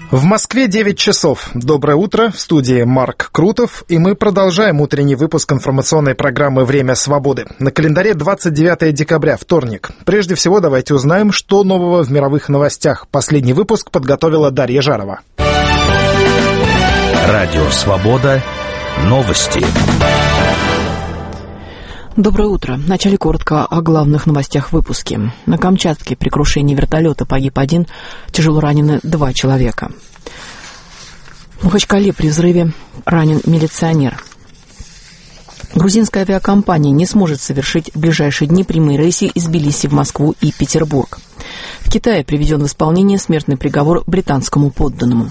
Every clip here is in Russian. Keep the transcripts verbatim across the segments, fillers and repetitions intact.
В Москве девять часов. Доброе утро. В студии Марк Крутов. И мы продолжаем утренний выпуск информационной программы «Время свободы». На календаре двадцать девятое декабря, вторник. Прежде всего, давайте узнаем, что нового в мировых новостях. Последний выпуск подготовила Дарья Жарова. Радио «Свобода». Новости. Доброе утро. Вначале коротко о главных новостях в выпуске. На Камчатке при крушении вертолета погиб один, тяжело ранены два человека. В Махачкале при взрыве ранен милиционер. Грузинская авиакомпания не сможет совершить в ближайшие дни прямые рейсы из Тбилиси в Москву и Петербург. В Китае приведен в исполнение смертный приговор британскому подданному.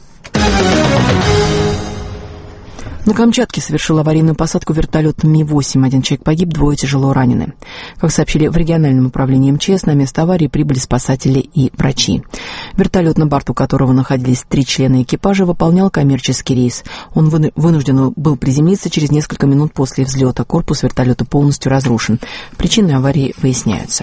На Камчатке совершил аварийную посадку вертолет Ми восемь. Один человек погиб, двое тяжело ранены. Как сообщили в региональном управлении МЧС, на место аварии прибыли спасатели и врачи. Вертолет, на борту которого находились три члена экипажа, выполнял коммерческий рейс. Он вынужден был приземлиться через несколько минут после взлета. Корпус вертолета полностью разрушен. Причины аварии выясняются.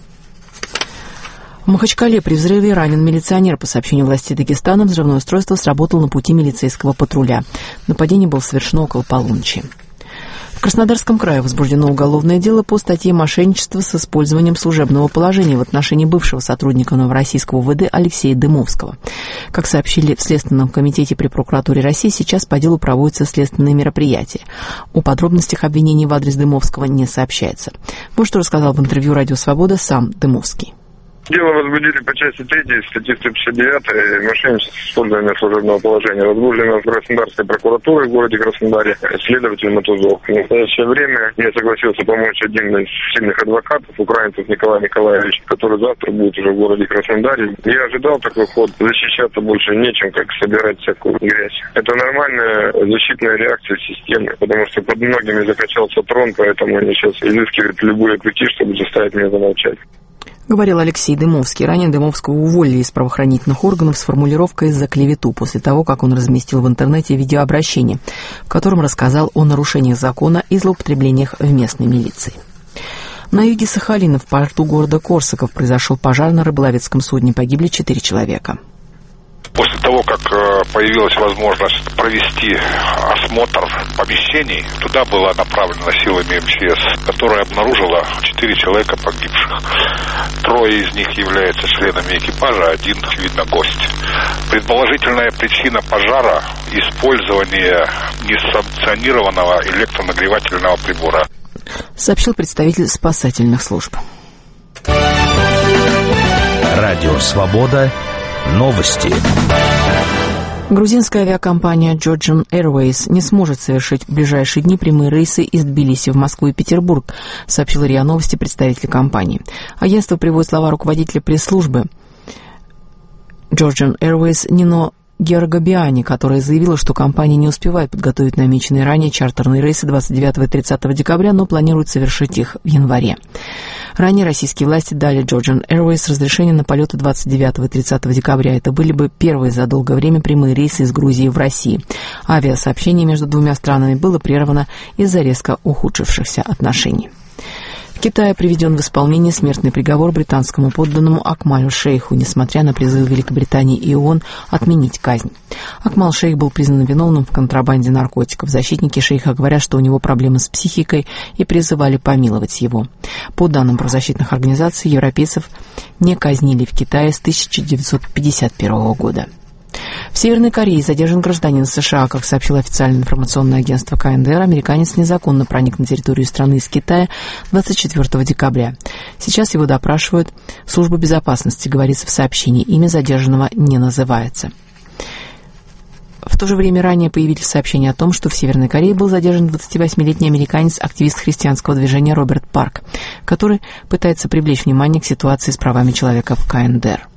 В Махачкале при взрыве ранен милиционер. По сообщению властей Дагестана, взрывное устройство сработало на пути милицейского патруля. Нападение было совершено около полуночи. В Краснодарском крае возбуждено уголовное дело по статье «Мошенничество с использованием служебного положения» в отношении бывшего сотрудника Новороссийского УВД Алексея Дымовского. Как сообщили в Следственном комитете при прокуратуре России, сейчас по делу проводятся следственные мероприятия. О подробностях обвинений в адрес Дымовского не сообщается. Вот что рассказал в интервью «Радио Свобода» сам Дымовский. Дело возбудили по части третьей статьи сто пятьдесят девять «Мошенничество с использованием служебного положения». Возбуждено в Краснодарской прокуратуре в городе Краснодаре следователь Матузов. В настоящее время я согласился помочь один из сильных адвокатов, украинцев Николай Николаевич, который завтра будет уже в городе Краснодаре. Я ожидал такой ход. Защищаться больше нечем, как собирать всякую грязь. Это нормальная защитная реакция системы, потому что под многими закачался трон, поэтому они сейчас изыскивают любые пути, чтобы заставить меня замолчать. Говорил Алексей Дымовский. Ранее Дымовского уволили из правоохранительных органов с формулировкой «за клевету» после того, как он разместил в интернете видеообращение, в котором рассказал о нарушениях закона и злоупотреблениях в местной милиции. На юге Сахалина в порту города Корсаков произошел пожар на рыболовецком судне. Погибли четыре человека. После того, как появилась возможность провести осмотр помещений, туда была направлена силами МЧС, которая обнаружила четыре человека погибших. Трое из них являются членами экипажа, один, видно, гость. Предположительная причина пожара – использование несанкционированного электронагревательного прибора. Сообщил представитель спасательных служб. Радио «Свобода». Новости. Грузинская авиакомпания Georgian Airways не сможет совершить в ближайшие дни прямые рейсы из Тбилиси в Москву и Петербург, сообщил РИА Новости представитель компании. Агентство приводит слова руководителя пресс-службы Georgian Airways Нино Георгобиани, которая заявила, что компания не успевает подготовить намеченные ранее чартерные рейсы двадцать девятого и тридцатого декабря, но планирует совершить их в январе. Ранее российские власти дали Georgian Airways разрешение на полеты двадцать девятого и тридцатого декабря. Это были бы первые за долгое время прямые рейсы из Грузии в Россию. Авиасообщение между двумя странами было прервано из-за резко ухудшившихся отношений. В Китае приведен в исполнение смертный приговор британскому подданному Акмалю Шейху, несмотря на призыв Великобритании и ООН отменить казнь. Акмал Шейх был признан виновным в контрабанде наркотиков. Защитники шейха говорят, что у него проблемы с психикой, и призывали помиловать его. По данным правозащитных организаций, европейцев не казнили в Китае с тысяча девятьсот пятьдесят первого года. В Северной Корее задержан гражданин США. Как сообщило официальное информационное агентство ка эн дэ эр, американец незаконно проник на территорию страны из Китая двадцать четвертого декабря. Сейчас его допрашивают службы безопасности, говорится в сообщении. Имя задержанного не называется. В то же время ранее появились сообщения о том, что в Северной Корее был задержан двадцативосьмилетний американец, активист христианского движения Роберт Парк, который пытается привлечь внимание к ситуации с правами человека в ка эн дэ эр.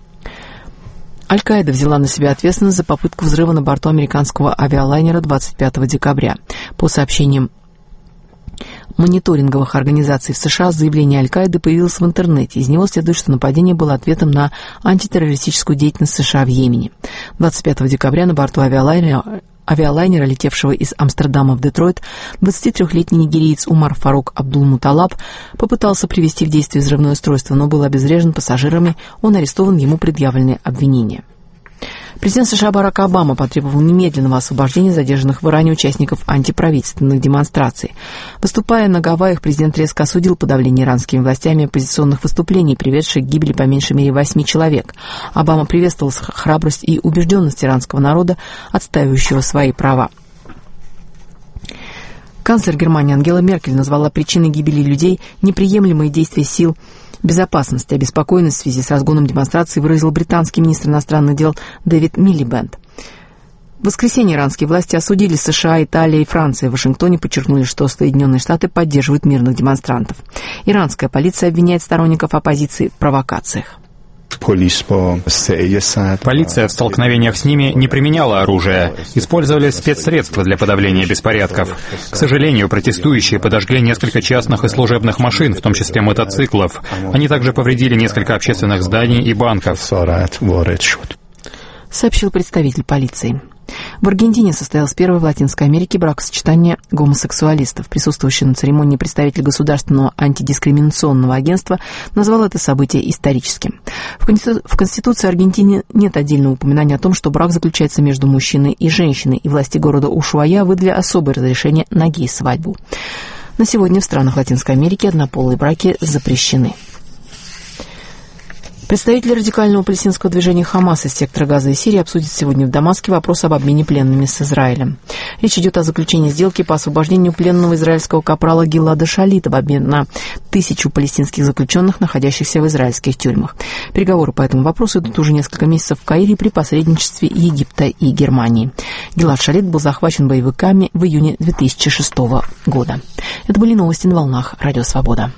Аль-Каида взяла на себя ответственность за попытку взрыва на борту американского авиалайнера двадцать пятого декабря. По сообщениям мониторинговых организаций в США, заявление Аль-Каиды появилось в интернете. Из него следует, что нападение было ответом на антитеррористическую деятельность США в Йемене. двадцать пятого декабря на борту авиалайнера авиалайнера, летевшего из Амстердама в Детройт, двадцатитрёхлетний нигериец Умар Фарук Абдул-Муталаб попытался привести в действие взрывное устройство, но был обезврежен пассажирами, он арестован, ему предъявлены обвинения. Президент США Барак Обама потребовал немедленного освобождения задержанных в Иране участников антиправительственных демонстраций. Выступая на Гавайях, президент резко осудил подавление иранскими властями оппозиционных выступлений, приведших к гибели по меньшей мере восьми человек. Обама приветствовал храбрость и убежденность иранского народа, отстаивающего свои права. Канцлер Германии Ангела Меркель назвала причиной гибели людей неприемлемые действия сил безопасности. Обеспокоенность в связи с разгоном демонстраций выразил британский министр иностранных дел Дэвид Милибэнд. В воскресенье иранские власти осудили США, Италия и Франция. В Вашингтоне подчеркнули, что Соединенные Штаты поддерживают мирных демонстрантов. Иранская полиция обвиняет сторонников оппозиции в провокациях. Полиция в столкновениях с ними не применяла оружие, использовали спецсредства для подавления беспорядков. К сожалению, протестующие подожгли несколько частных и служебных машин, в том числе мотоциклов. Они также повредили несколько общественных зданий и банков, сообщил представитель полиции. В Аргентине состоялось первое в Латинской Америке бракосочетание гомосексуалистов. Присутствующий на церемонии представитель Государственного антидискриминационного агентства назвал это событие историческим. В Конституции Аргентины нет отдельного упоминания о том, что брак заключается между мужчиной и женщиной, и власти города Ушуая выдали особое разрешение на гей-свадьбу. На сегодня в странах Латинской Америки однополые браки запрещены. Представители радикального палестинского движения «Хамас» из сектора Газа и Сирии обсудят сегодня в Дамаске вопрос об обмене пленными с Израилем. Речь идет о заключении сделки по освобождению пленного израильского капрала Гилада Шалита в обмен на тысячу палестинских заключенных, находящихся в израильских тюрьмах. Переговоры по этому вопросу идут уже несколько месяцев в Каире при посредничестве Египта и Германии. Гилад Шалит был захвачен боевиками в июне две тысячи шестого года. Это были новости на волнах Радио Свобода.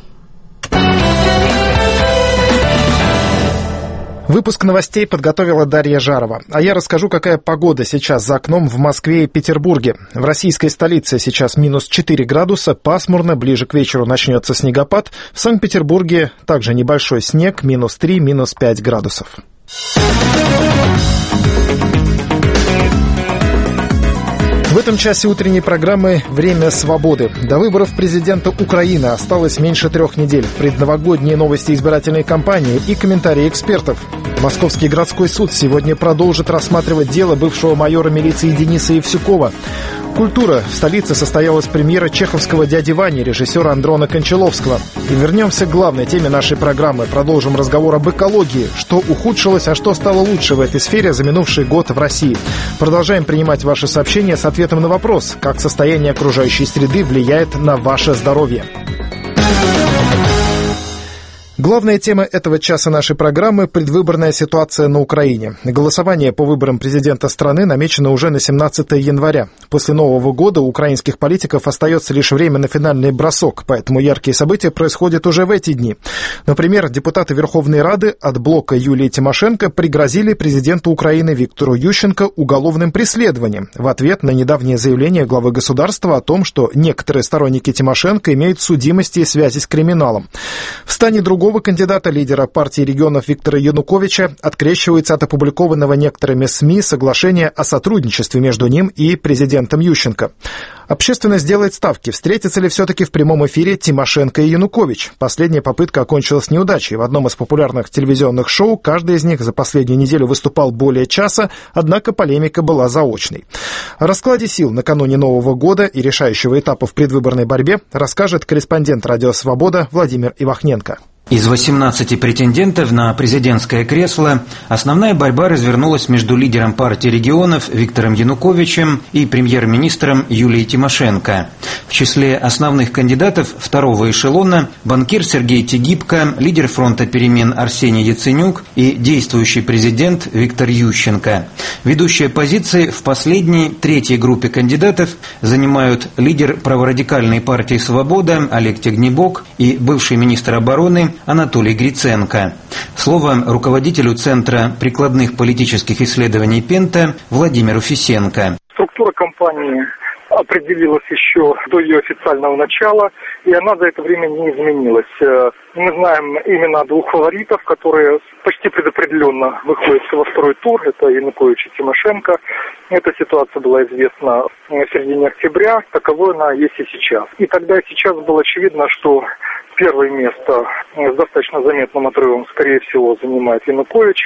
Выпуск новостей подготовила Дарья Жарова. А я расскажу, какая погода сейчас за окном в Москве и Петербурге. В российской столице сейчас минус четыре градуса, пасмурно, ближе к вечеру начнется снегопад. В Санкт-Петербурге также небольшой снег, минус три, минус пять градусов. В этом часе утренней программы «Время свободы». До выборов президента Украины осталось меньше трех недель. Предновогодние новости избирательной кампании и комментарии экспертов. Московский городской суд сегодня продолжит рассматривать дело бывшего майора милиции Дениса Евсюкова. Культура. В столице состоялась премьера чеховского «Дяди Вани» режиссера Андрона Кончаловского. И вернемся к главной теме нашей программы. Продолжим разговор об экологии. Что ухудшилось, а что стало лучше в этой сфере за минувший год в России. Продолжаем принимать ваши сообщения с ответом на вопрос, как состояние окружающей среды влияет на ваше здоровье. Главная тема этого часа нашей программы – предвыборная ситуация на Украине. Голосование по выборам президента страны намечено уже на семнадцатое января. После Нового года у украинских политиков остается лишь время на финальный бросок, поэтому яркие события происходят уже в эти дни. Например, депутаты Верховной Рады от блока Юлии Тимошенко пригрозили президенту Украины Виктору Ющенко уголовным преследованием в ответ на недавнее заявление главы государства о том, что некоторые сторонники Тимошенко имеют судимости и связи с криминалом. В стане другого кандидата, лидера партии регионов Виктора Януковича, открещивается от опубликованного некоторыми СМИ соглашения о сотрудничестве между ним и президентом Ющенко. Общественность делает ставки, встретятся ли все-таки в прямом эфире Тимошенко и Янукович. Последняя попытка окончилась неудачей. В одном из популярных телевизионных шоу каждый из них за последнюю неделю выступал более часа, однако полемика была заочной. О раскладе сил накануне Нового года и решающего этапа в предвыборной борьбе расскажет корреспондент «Радио Свобода» Владимир Ивахненко. Из восемнадцати претендентов на президентское кресло основная борьба развернулась между лидером партии регионов Виктором Януковичем и премьер-министром Юлией Тимошенко. В числе основных кандидатов второго эшелона банкир Сергей Тигибко, лидер фронта перемен Арсений Яценюк и действующий президент Виктор Ющенко. Ведущие позиции в последней, третьей группе кандидатов занимают лидер праворадикальной партии «Свобода» Олег Тягнебок и бывший министр обороны Анатолий Гриценко. Слово руководителю Центра прикладных политических исследований «Пента» Владимиру Фисенко. Структура кампании определилась еще до ее официального начала, и она за это время не изменилась. Мы знаем имена двух фаворитов, которые почти предопределенно выходят во второй тур. Это Янукович и Тимошенко. Эта ситуация была известна в середине октября, таковой она есть и сейчас. И тогда и сейчас было очевидно, что первое место с достаточно заметным отрывом, скорее всего, занимает Янукович.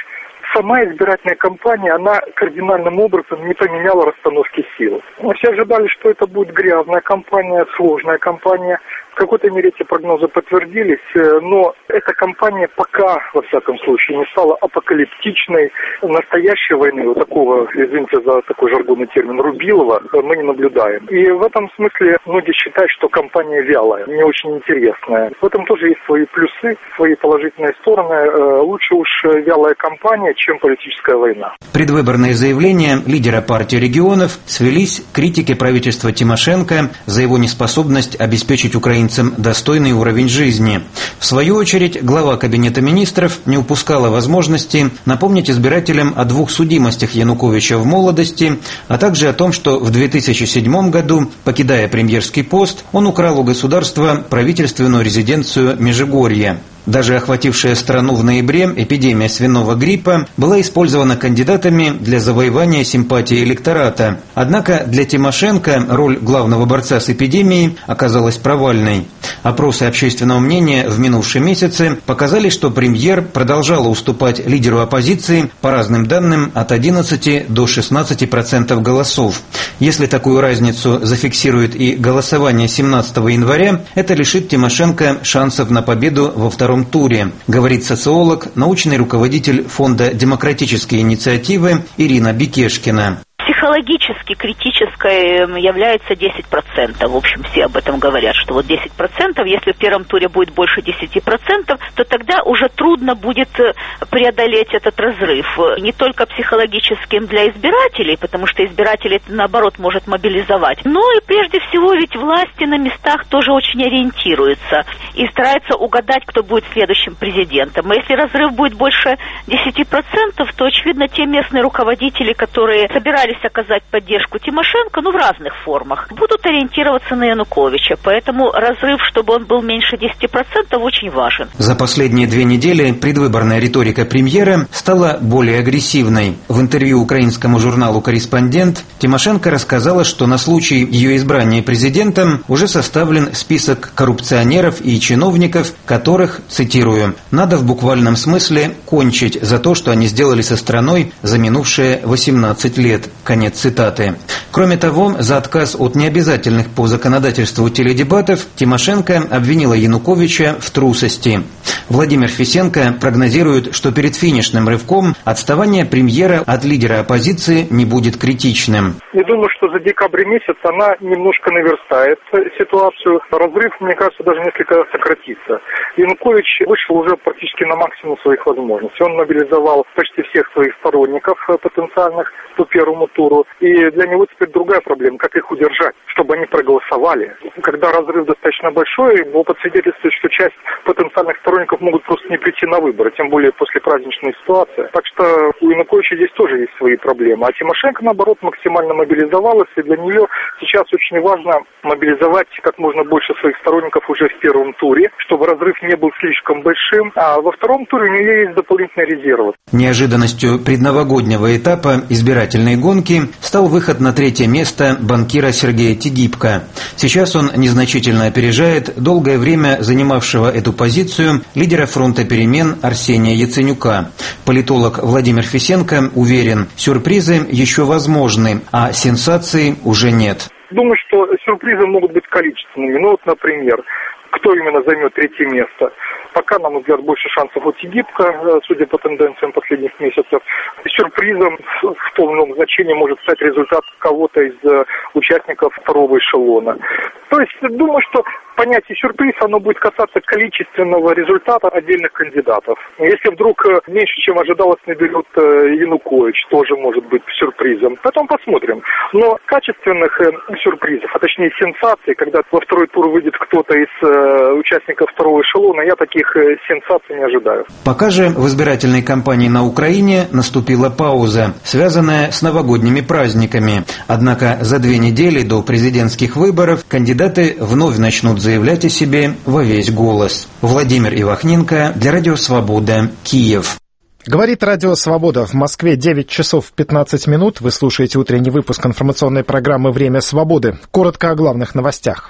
сама избирательная кампания, она кардинальным образом не поменяла расстановки сил. Все ожидали, что это будет грязная кампания, сложная кампания. В какой-то мере эти прогнозы подтвердились, но эта кампания пока, во всяком случае, не стала апокалиптичной. Настоящей войны, вот такого, извините за такой жаргонный термин, Рубилова, мы не наблюдаем. И в этом смысле многие считают, что кампания вялая, не очень интересная. В этом тоже есть свои плюсы, свои положительные стороны. Лучше уж вялая кампания, чем политическая война. Предвыборные заявления лидера партии регионов свелись к критике правительства Тимошенко за его неспособность обеспечить украинцам достойный уровень жизни. В свою очередь, глава Кабинета министров не упускала возможности напомнить избирателям о двух судимостях Януковича в молодости, а также о том, что в две тысячи седьмом году, покидая премьерский пост, он украл у государства правительственную резиденцию Межигорье. Даже охватившая страну в ноябре эпидемия свиного гриппа была использована кандидатами для завоевания симпатии электората. Однако для Тимошенко роль главного борца с эпидемией оказалась провальной. Опросы общественного мнения в минувшие месяцы показали, что премьер продолжала уступать лидеру оппозиции по разным данным от одиннадцати до шестнадцати процентов голосов. Если такую разницу зафиксирует и голосование семнадцатого января, это лишит Тимошенко шансов на победу во втором туре, говорит социолог, научный руководитель Фонда демократические инициативы Ирина Бекешкина. Психологически критической является десять процентов. В общем, все об этом говорят, что вот десять процентов, если в первом туре будет больше десяти процентов, то тогда уже трудно будет преодолеть этот разрыв. Не только психологическим для избирателей, потому что избирателей это, наоборот, может мобилизовать, но и прежде всего ведь власти на местах тоже очень ориентируются и стараются угадать, кто будет следующим президентом. И если разрыв будет больше десяти процентов, то, очевидно, те местные руководители, которые собирались оказать поддержку Тимошенко, ну, в разных формах, будут ориентироваться на Януковича. Поэтому разрыв, чтобы он был меньше десяти процентов, очень важен. За последние две недели предвыборная риторика премьера стала более агрессивной. В интервью украинскому журналу «Корреспондент» Тимошенко рассказала, что на случай ее избрания президентом уже составлен список коррупционеров и чиновников, которых, цитирую, «надо в буквальном смысле кончить за то, что они сделали со страной за минувшие восемнадцать лет». Конец цитаты. Кроме того, за отказ от необязательных по законодательству теледебатов Тимошенко обвинила Януковича в трусости. Владимир Фисенко прогнозирует, что перед финишным рывком отставание премьера от лидера оппозиции не будет критичным. Я думаю, что за декабрь месяц она немножко наверстает ситуацию. Разрыв, мне кажется, даже несколько сократится. Янукович вышел уже практически на максимум своих возможностей. Он мобилизовал почти всех своих сторонников потенциальных по первому туру. И для него теперь другая проблема, как их удержать, чтобы они проголосовали. Когда разрыв достаточно большой, опыт свидетельствует, что часть потенциальных сторонников могут просто не прийти на выборы, тем более после праздничной ситуации. Так что у Януковича здесь тоже есть свои проблемы. А Тимошенко, наоборот, максимально мобилизовалась, и для нее сейчас очень важно мобилизовать как можно больше своих сторонников уже в первом туре, чтобы разрыв не был слишком большим, а во втором туре у нее есть дополнительные резервы. Неожиданностью предновогоднего этапа избирательной гонки стал выход на третье место банкира Сергея Тигибко. Сейчас он незначительно опережает долгое время занимавшего эту позицию лидера фронта перемен Арсения Яценюка. Политолог Владимир Фисенко уверен, сюрпризы еще возможны, а сенсаций уже нет. Думаю, что сюрпризы могут быть количественными. Ну вот, например, кто именно займет третье место. Пока, на мой взгляд, больше шансов у Тигибко, судя по тенденциям последних месяцев. Сюрпризом в том или ином значении может стать результат кого-то из участников второго эшелона. То есть, думаю, что понятие сюрприз, оно будет касаться количественного результата отдельных кандидатов. Если вдруг меньше, чем ожидалось, наберет Янукович, тоже может быть сюрпризом. Потом посмотрим. Но качественных сюрпризов, а точнее сенсаций, когда во второй тур выйдет кто-то из участников второго эшелона, я таких сенсаций не ожидаю. Пока же в избирательной кампании на Украине наступила пауза, связанная с новогодними праздниками. Однако за две недели до президентских выборов кандидаты вновь начнут заявлять о себе во весь голос. Владимир Ивахненко для Радио Свобода, Киев. Говорит Радио Свобода. В Москве девять часов пятнадцать минут. Вы слушаете утренний выпуск информационной программы «Время свободы». Коротко о главных новостях.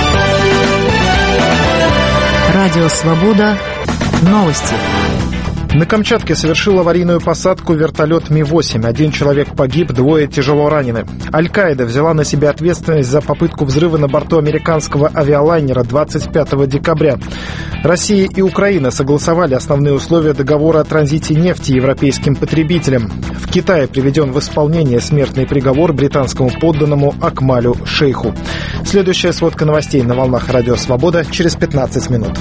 Радио Свобода. Новости. На Камчатке совершил аварийную посадку вертолет Ми восемь. Один человек погиб, двое тяжело ранены. Аль-Каида взяла на себя ответственность за попытку взрыва на борту американского авиалайнера двадцать пятого декабря. Россия и Украина согласовали основные условия договора о транзите нефти европейским потребителям. В Китае приведен в исполнение смертный приговор британскому подданному Акмалю Шейху. Следующая сводка новостей на волнах Радио Свобода через пятнадцать минут.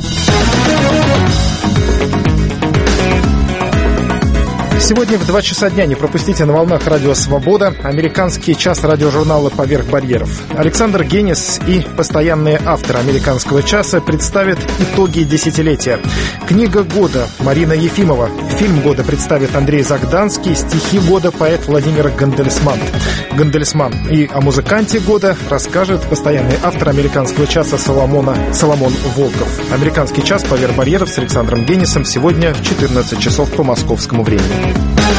Сегодня в два часа дня не пропустите на волнах Радио Свобода американский час радиожурнала «Поверх барьеров». Александр Генис и постоянные авторы американского часа представят итоги десятилетия. Книга года Марина Ефимова. Фильм года представит Андрей Загданский. Стихи года поэт Владимир Гандельсман. Гандельсман. И о музыканте года расскажет постоянный автор американского часа Соломона, Соломон Волков. Американский час «Поверх барьеров» с Александром Генисом сегодня в четырнадцать часов по московскому времени.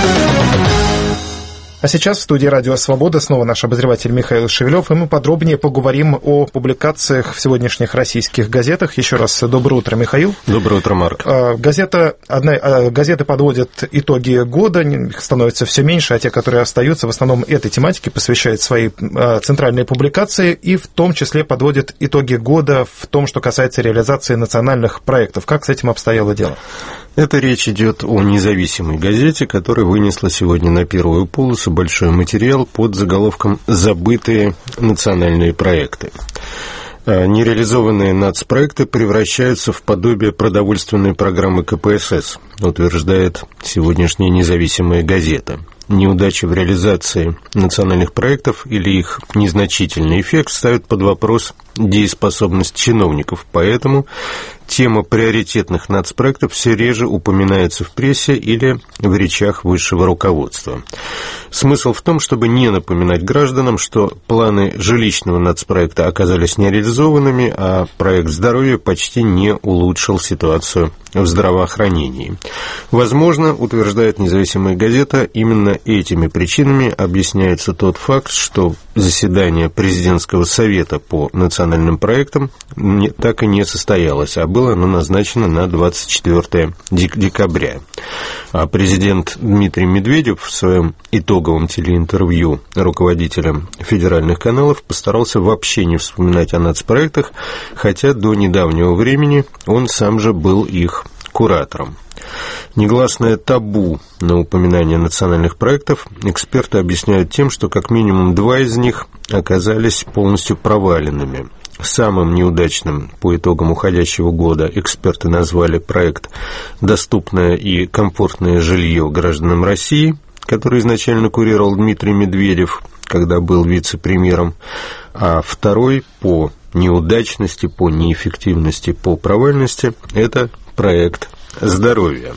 А сейчас в студии Радио Свобода снова наш обозреватель Михаил Шевелев, и мы подробнее поговорим о публикациях в сегодняшних российских газетах. Еще раз доброе утро, Михаил. Доброе утро, Марк. Газета, одна, газеты подводят итоги года, их становится все меньше, а те, которые остаются, в основном этой тематике посвящают свои центральные публикации, и в том числе подводят итоги года в том, что касается реализации национальных проектов. Как с этим обстояло дело? Это речь идет о независимой газете, которая вынесла сегодня на первую полосу большой материал под заголовком «Забытые национальные проекты». Нереализованные нацпроекты превращаются в подобие продовольственной программы ка пэ эс эс, утверждает сегодняшняя независимая газета. Неудачи в реализации национальных проектов или их незначительный эффект ставят под вопрос дееспособность чиновников, поэтому тема приоритетных нацпроектов все реже упоминается в прессе или в речах высшего руководства. Смысл в том, чтобы не напоминать гражданам, что планы жилищного нацпроекта оказались нереализованными, а проект здоровья почти не улучшил ситуацию в здравоохранении. Возможно, утверждает независимая газета, именно этими причинами объясняется тот факт, что заседание президентского совета по национальным проектам так и не состоялось, а было оно назначено на двадцать четвёртое декабря. А президент Дмитрий Медведев в своем итоговом телеинтервью руководителям федеральных каналов постарался вообще не вспоминать о нацпроектах, хотя до недавнего времени он сам же был их куратором. Негласное табу на упоминание национальных проектов эксперты объясняют тем, что как минимум два из них оказались полностью проваленными. Самым неудачным по итогам уходящего года эксперты назвали проект «Доступное и комфортное жилье гражданам России», который изначально курировал Дмитрий Медведев, когда был вице-премьером, а второй по неудачности, по неэффективности, по провальности – это проект «Здоровье».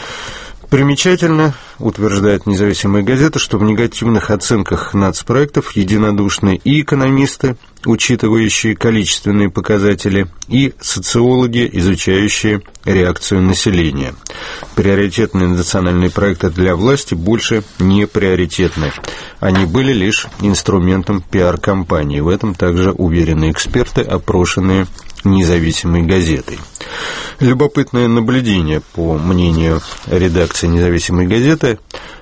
Примечательно, утверждает независимая газета, что в негативных оценках нацпроектов единодушны и экономисты, учитывающие количественные показатели, и социологи, изучающие реакцию населения. Приоритетные национальные проекты для власти больше не приоритетны. Они были лишь инструментом пиар-кампании. В этом также уверены эксперты, опрошенные независимой газетой. Любопытное наблюдение, по мнению редакции независимой газеты,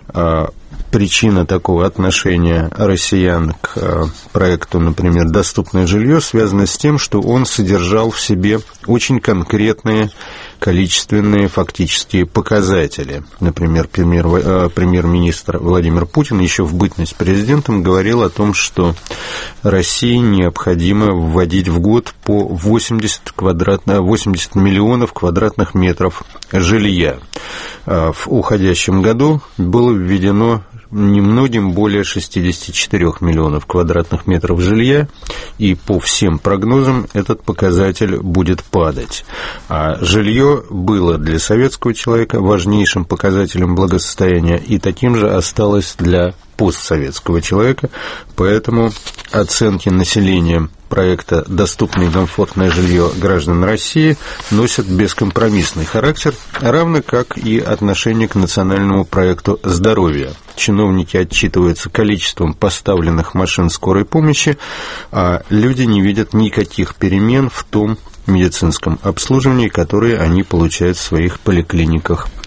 причина такого отношения россиян к проекту, например, «Доступное жилье», связана с тем, что он содержал в себе очень конкретные количественные фактические показатели. Например, премьер, премьер-министр Владимир Путин еще в бытность президентом говорил о том, что России необходимо вводить в год по восемьдесят, квадратно, восемьдесят миллионов квадратных метров жилья. В уходящем году было введено немногим более шестьдесят четыре миллионов квадратных метров жилья, и по всем прогнозам этот показатель будет падать. А жилье было для советского человека важнейшим показателем благосостояния, и таким же осталось для постсоветского человека, поэтому оценки населения проекта «Доступное и комфортное жилье граждан России» носят бескомпромиссный характер, равно как и отношение к национальному проекту «Здоровье». Чиновники отчитываются количеством поставленных машин скорой помощи, а люди не видят никаких перемен в том медицинском обслуживании, которые они получают в своих поликлиниках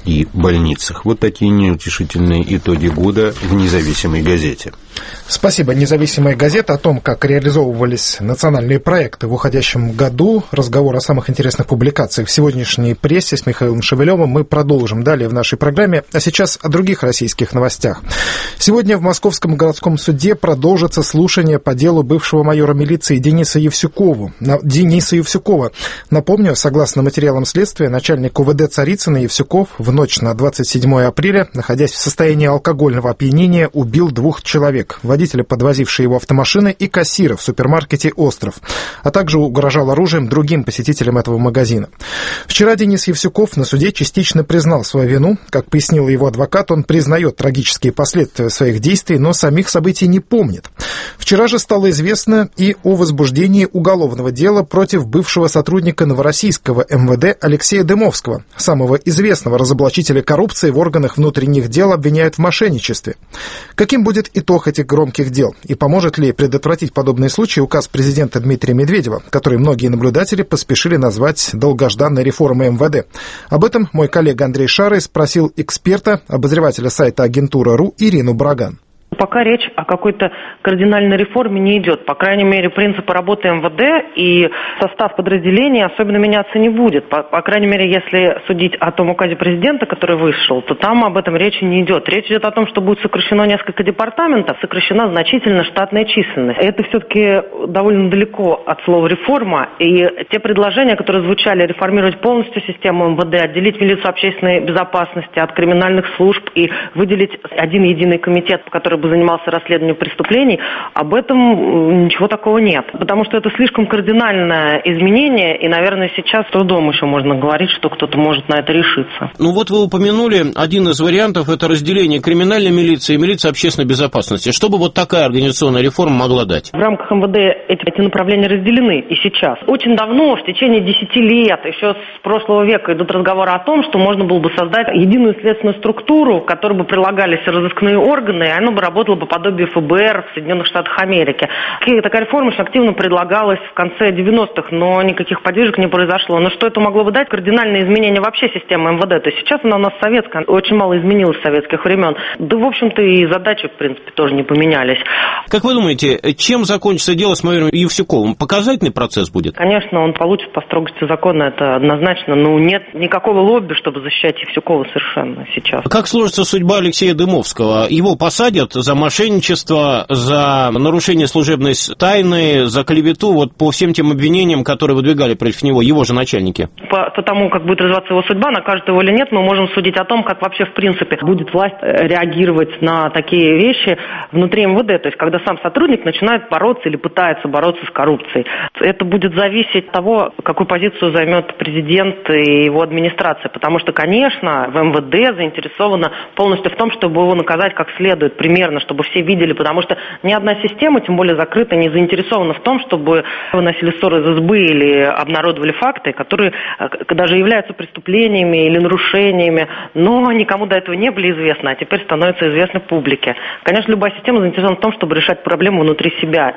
и больницах. Вот такие неутешительные итоги года в «Независимой газете». Спасибо. «Независимая газета» о том, как реализовывались национальные проекты в уходящем году. Разговор о самых интересных публикациях в сегодняшней прессе с Михаилом Шевелевым мы продолжим далее в нашей программе. А сейчас о других российских новостях. Сегодня в Московском городском суде продолжится слушание по делу бывшего майора милиции Дениса Евсюкова. Дениса Евсюкова. Напомню, согласно материалам следствия, начальник УВД Царицына Евсюков в ночь на двадцать седьмое апреля, находясь в состоянии алкогольного опьянения, убил двух человек. Водителя, подвозившей его автомашины, и кассира в супермаркете «Остров», а также угрожал оружием другим посетителям этого магазина. Вчера Денис Евсюков на суде частично признал свою вину. Как пояснил его адвокат, он признает трагические последствия своих действий, но самих событий не помнит. Вчера же стало известно и о возбуждении уголовного дела против бывшего сотрудника Новороссийского эм вэ дэ Алексея Дымовского. Самого известного разоблачителя коррупции в органах внутренних дел обвиняют в мошенничестве. Каким будет итог этих громких дел? И поможет ли предотвратить подобные случаи указ президента Дмитрия Медведева, который многие наблюдатели поспешили назвать долгожданной реформой эм вэ дэ? Об этом мой коллега Андрей Шарый спросил эксперта, обозревателя сайта Агентура.ру Ирину Браган. Пока речь о какой-то кардинальной реформе не идет. По крайней мере, принципы работы эм вэ дэ и состав подразделений особенно меняться не будет. По, по крайней мере, если судить о том указе президента, который вышел, то там об этом речи не идет. Речь идет о том, что будет сокращено несколько департаментов, сокращена значительно штатная численность. Это все-таки довольно далеко от слова «реформа». И те предложения, которые звучали, реформировать полностью систему эм вэ дэ, отделить милицию общественной безопасности от криминальных служб и выделить один единый комитет, который бы занимался расследованием преступлений, об этом ничего такого нет. Потому что это слишком кардинальное изменение, и, наверное, сейчас с трудом еще можно говорить, что кто-то может на это решиться. Ну вот вы упомянули, один из вариантов – это разделение криминальной милиции и милиции общественной безопасности. Что бы вот такая организационная реформа могла дать? В рамках эм вэ дэ эти, эти направления разделены и сейчас. Очень давно, в течение десяти лет, еще с прошлого века, идут разговоры о том, что можно было бы создать единую следственную структуру, к которой бы прилагались разыскные органы, и она бы работала по подобию эф бэ эр в Соединенных Штатах Америки. Такая реформа очень активно предлагалась в конце девяностых, но никаких подвижек не произошло. Но что это могло бы дать? Кардинальное изменение вообще системы эм вэ дэ. То есть сейчас она у нас советская, очень мало изменилась с советских времен. Да, в общем-то, и задачи, в принципе, тоже не поменялись. Как вы думаете, чем закончится дело с майором Евсюковым? Показательный процесс будет? Конечно, он получит по строгости закона, это однозначно. Но нет никакого лобби, чтобы защищать Евсюкова совершенно сейчас. Как сложится судьба Алексея Дымовского? Его посадят за мошенничество, за нарушение служебной тайны, за клевету, вот по всем тем обвинениям, которые выдвигали против него его же начальники? По, по тому, как будет развиваться его судьба, накажет его или нет, мы можем судить о том, как вообще в принципе будет власть реагировать на такие вещи внутри эм вэ дэ, то есть когда сам сотрудник начинает бороться или пытается бороться с коррупцией. Это будет зависеть от того, какую позицию займет президент и его администрация, потому что, конечно, в эм вэ дэ заинтересована полностью в том, чтобы его наказать как следует, примерно, чтобы все видели, потому что ни одна система, тем более закрытая, не заинтересована в том, чтобы выносили ссоры из избы или обнародовали факты, которые даже являются преступлениями или нарушениями, но никому до этого не были известны, а теперь становятся известны публике. Конечно, любая система заинтересована в том, чтобы решать проблему внутри себя.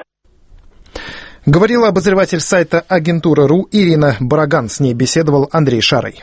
Говорила обозреватель сайта Агентура.ру Ирина Браган. С ней беседовал Андрей Шарый.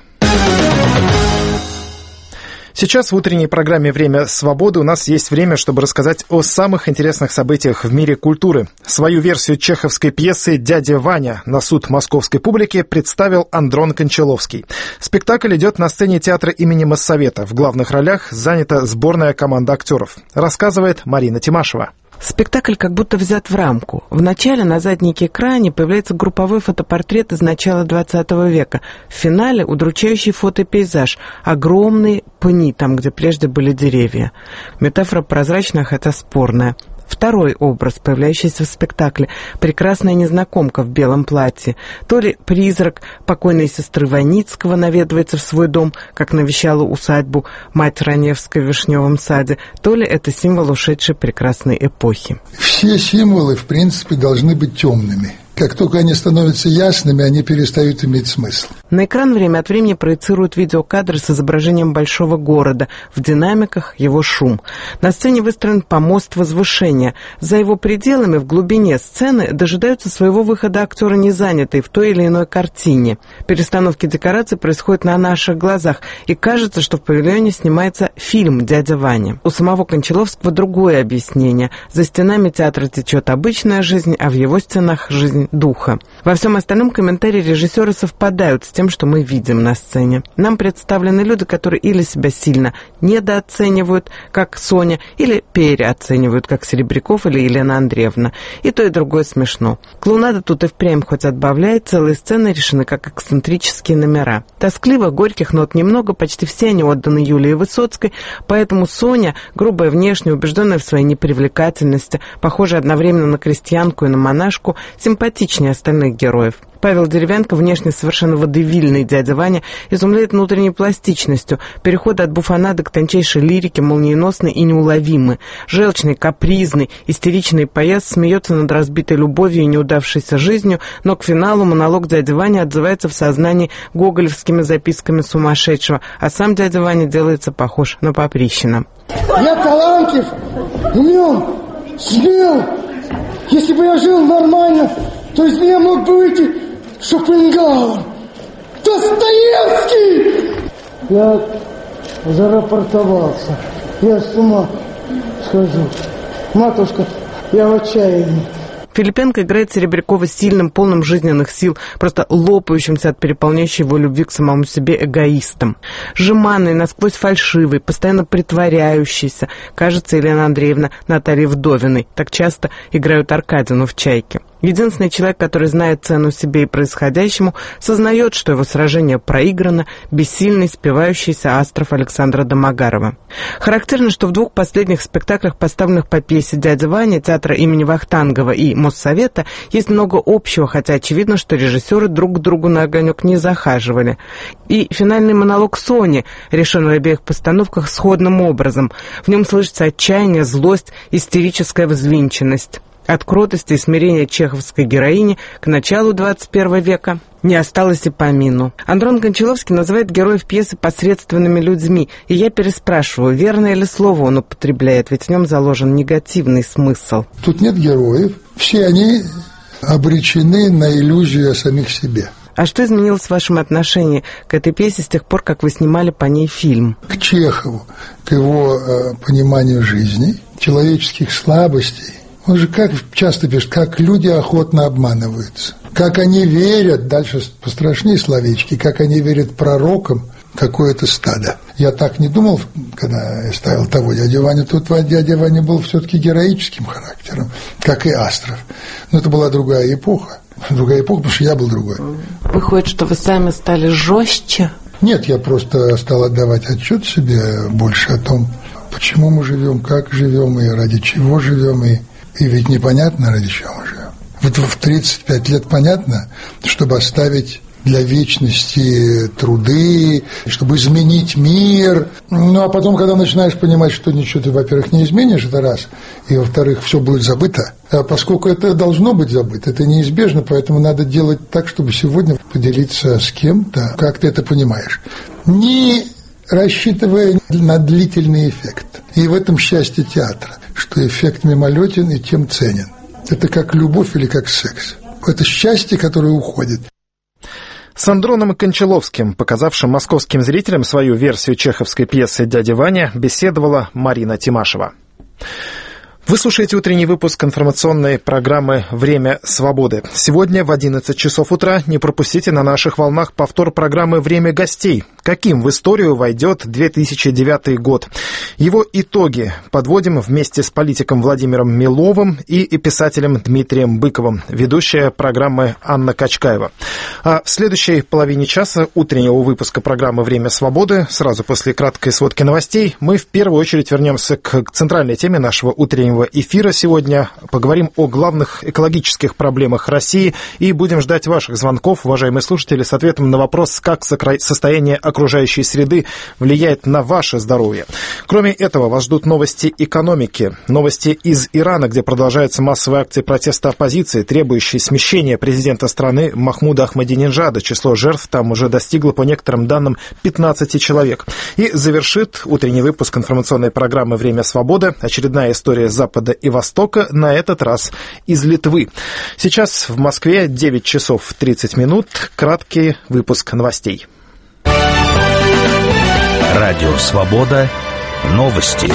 Сейчас в утренней программе «Время свободы» у нас есть время, чтобы рассказать о самых интересных событиях в мире культуры. Свою версию чеховской пьесы «Дядя Ваня» на суд московской публики представил Андрон Кончаловский. Спектакль идет на сцене театра имени Моссовета. В главных ролях занята сборная команда актеров. Рассказывает Марина Тимашева. Спектакль как будто взят в рамку. Вначале на заднике экране появляется групповой фотопортрет из начала двадцатого века. В финале удручающий фотопейзаж. Огромные пни, там, где прежде были деревья. Метафора прозрачная, хотя спорная. Второй образ, появляющийся в спектакле. Прекрасная незнакомка в белом платье. То ли призрак покойной сестры Ваницкого наведывается в свой дом, как навещала усадьбу мать Раневской в Вишневом саде, то ли это символ ушедшей прекрасной эпохи. Все символы, в принципе, должны быть темными. Как только они становятся ясными, они перестают иметь смысл. На экран время от времени проецируют видеокадры с изображением большого города. В динамиках его шум. На сцене выстроен помост возвышения. За его пределами, в глубине сцены, дожидаются своего выхода актеры, не занятые в той или иной картине. Перестановки декораций происходят на наших глазах, и кажется, что в павильоне снимается фильм «Дядя Ваня». У самого Кончаловского другое объяснение. За стенами театра течет обычная жизнь, а в его стенах жизнь духа. Во всем остальном комментарии режиссера совпадают с тем, что мы видим на сцене. Нам представлены люди, которые или себя сильно недооценивают, как Соня, или переоценивают, как Серебряков или Елена Андреевна. И то, и другое смешно. Клоунада тут и впрямь хоть отбавляет, целые сцены решены как эксцентрические номера. Тоскливо, горьких нот немного, почти все они отданы Юлии Высоцкой, поэтому Соня, грубая внешне, убежденная в своей непривлекательности, похожая одновременно на крестьянку и на монашку, симпатичнее остальных героев. Павел Деревянко, внешне совершенно водевильный дядя Ваня, изумляет внутренней пластичностью, переходы от буфонады к тончайшей лирике, молниеносный и неуловимый. Желчный, капризный, истеричный паяц смеется над разбитой любовью и неудавшейся жизнью, но к финалу монолог дяди Вани отзывается в сознании гоголевскими записками сумасшедшего, а сам дядя Ваня делается похож на Поприщина. Я талантлив, умен, смел. Если бы я жил нормально, то из меня мог бы выйти Шопенгауэр, Достоевский! Я зарапортовался. Я с ума схожу. Матушка, я в отчаянии. Филипенко играет Серебрякова сильным, полным жизненных сил, просто лопающимся от переполняющей его любви к самому себе эгоистом. Жеманный, насквозь фальшивый, постоянно притворяющийся. Кажется, Елена Андреевна Натальей Вдовиной. Так часто играют Аркадину в «Чайке». Единственный человек, который знает цену себе и происходящему, сознает, что его сражение проиграно, бессильный, спивающийся астров Александра Домогарова. Характерно, что в двух последних спектаклях, поставленных по пьесе «Дядя Ваня» театра имени Вахтангова и Моссовета, есть много общего, хотя очевидно, что режиссеры друг к другу на огонек не захаживали. И финальный монолог Сони решен в обеих постановках сходным образом. В нем слышится отчаяние, злость, истерическая взвинченность. От кротости и смирения чеховской героини к началу двадцать первого века не осталось и помину. Андрон Кончаловский называет героев пьесы посредственными людьми, и я переспрашиваю, верное ли слово он употребляет, ведь в нем заложен негативный смысл. Тут нет героев, все они обречены на иллюзию о самих себе. А что изменилось в вашем отношении к этой пьесе с тех пор, как вы снимали по ней фильм? К Чехову, к его э, пониманию жизни, человеческих слабостей. Он же как часто пишет, как люди охотно обманываются, как они верят, дальше пострашнее словечки, как они верят пророкам, какое-то стадо. Я так не думал, когда я ставил того дядю Ваню. Тут дядя Ваня был все-таки героическим характером, как и Астров. Но это была другая эпоха. Другая эпоха, потому что я был другой. Выходит, что вы сами стали жестче? Нет, я просто стал отдавать отчет себе больше о том, почему мы живем, как живем и ради чего живем, и И ведь непонятно, ради чего мы живем. Вот в тридцать пять лет понятно, чтобы оставить для вечности труды, чтобы изменить мир. Ну, а потом, когда начинаешь понимать, что ничего ты, во-первых, не изменишь, это раз, и, во-вторых, все будет забыто. А поскольку это должно быть забыто, это неизбежно, поэтому надо делать так, чтобы сегодня поделиться с кем-то, как ты это понимаешь. Не рассчитывая на длительный эффект. И в этом счастье театра, что эффект мимолетен и тем ценен. Это как любовь или как секс. Это счастье, которое уходит. С Андроном Кончаловским, показавшим московским зрителям свою версию чеховской пьесы «Дядя Ваня», беседовала Марина Тимашева. Вы слушаете утренний выпуск информационной программы «Время свободы». Сегодня в одиннадцать часов утра не пропустите на наших волнах повтор программы «Время гостей». Каким в историю войдет две тысячи девятый год? Его итоги подводим вместе с политиком Владимиром Миловым и писателем Дмитрием Быковым. Ведущая программы Анна Качкаева. А в следующей половине часа утреннего выпуска программы «Время свободы», сразу после краткой сводки новостей, мы в первую очередь вернемся к центральной теме нашего утреннего прямого эфира сегодня. Поговорим о главных экологических проблемах России и будем ждать ваших звонков, уважаемые слушатели, с ответом на вопрос, как состояние окружающей среды влияет на ваше здоровье. Кроме этого, вас ждут новости экономики, новости из Ирана, где продолжаются массовые акции протеста оппозиции, требующие смещения президента страны Махмуда Ахмадинеджада. Число жертв там уже достигло, по некоторым данным, пятнадцать человек. И завершит утренний выпуск информационной программы «Время свободы» очередная история Запада и Востока, на этот раз из Литвы. Сейчас в Москве девять часов тридцать минут. Краткий выпуск новостей. Радио «Свобода». Новости.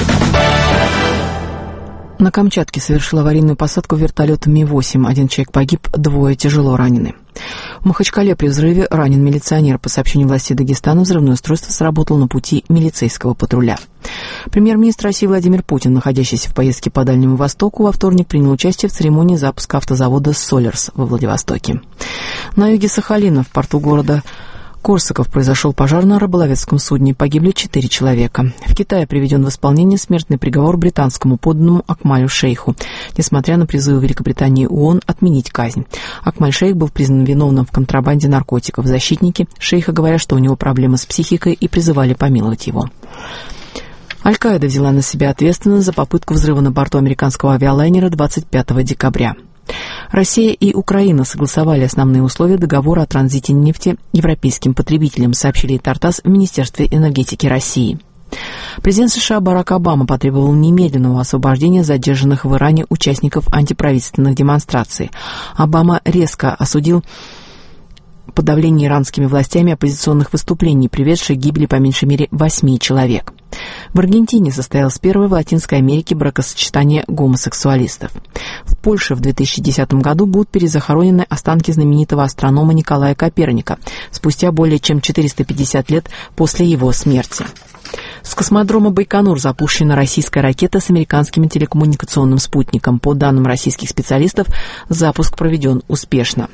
На Камчатке совершил аварийную посадку вертолета Ми восемь. Один человек погиб, двое тяжело ранены. В Махачкале при взрыве ранен милиционер. По сообщению властей Дагестана, взрывное устройство сработало на пути милицейского патруля. Премьер-министр России Владимир Путин, находящийся в поездке по Дальнему Востоку, во вторник принял участие в церемонии запуска автозавода «Солерс» во Владивостоке. На юге Сахалина, в порту города Корсаков, произошел пожар на рыболовецком судне. Погибли четыре человека. В Китае приведен в исполнение смертный приговор британскому подданному Акмалю Шейху, несмотря на призывы Великобритании ООН отменить казнь. Акмаль Шейх был признан виновным в контрабанде наркотиков. Защитники Шейха говорят, что у него проблемы с психикой, и призывали помиловать его. Аль-Каида взяла на себя ответственность за попытку взрыва на борту американского авиалайнера двадцать пятого декабря. Россия и Украина согласовали основные условия договора о транзите нефти европейским потребителям, сообщили Тартас в Министерстве энергетики России. Президент США Барак Обама потребовал немедленного освобождения задержанных в Иране участников антиправительственных демонстраций. Обама резко осудил подавление иранскими властями оппозиционных выступлений, приведших к гибели по меньшей мере восьми человек. В Аргентине состоялось первое в Латинской Америке бракосочетание гомосексуалистов. В Польше в две тысячи десятом году будут перезахоронены останки знаменитого астронома Николая Коперника спустя более чем четыреста пятьдесят лет после его смерти. С космодрома Байконур запущена российская ракета с американским телекоммуникационным спутником. По данным российских специалистов, запуск проведен успешно.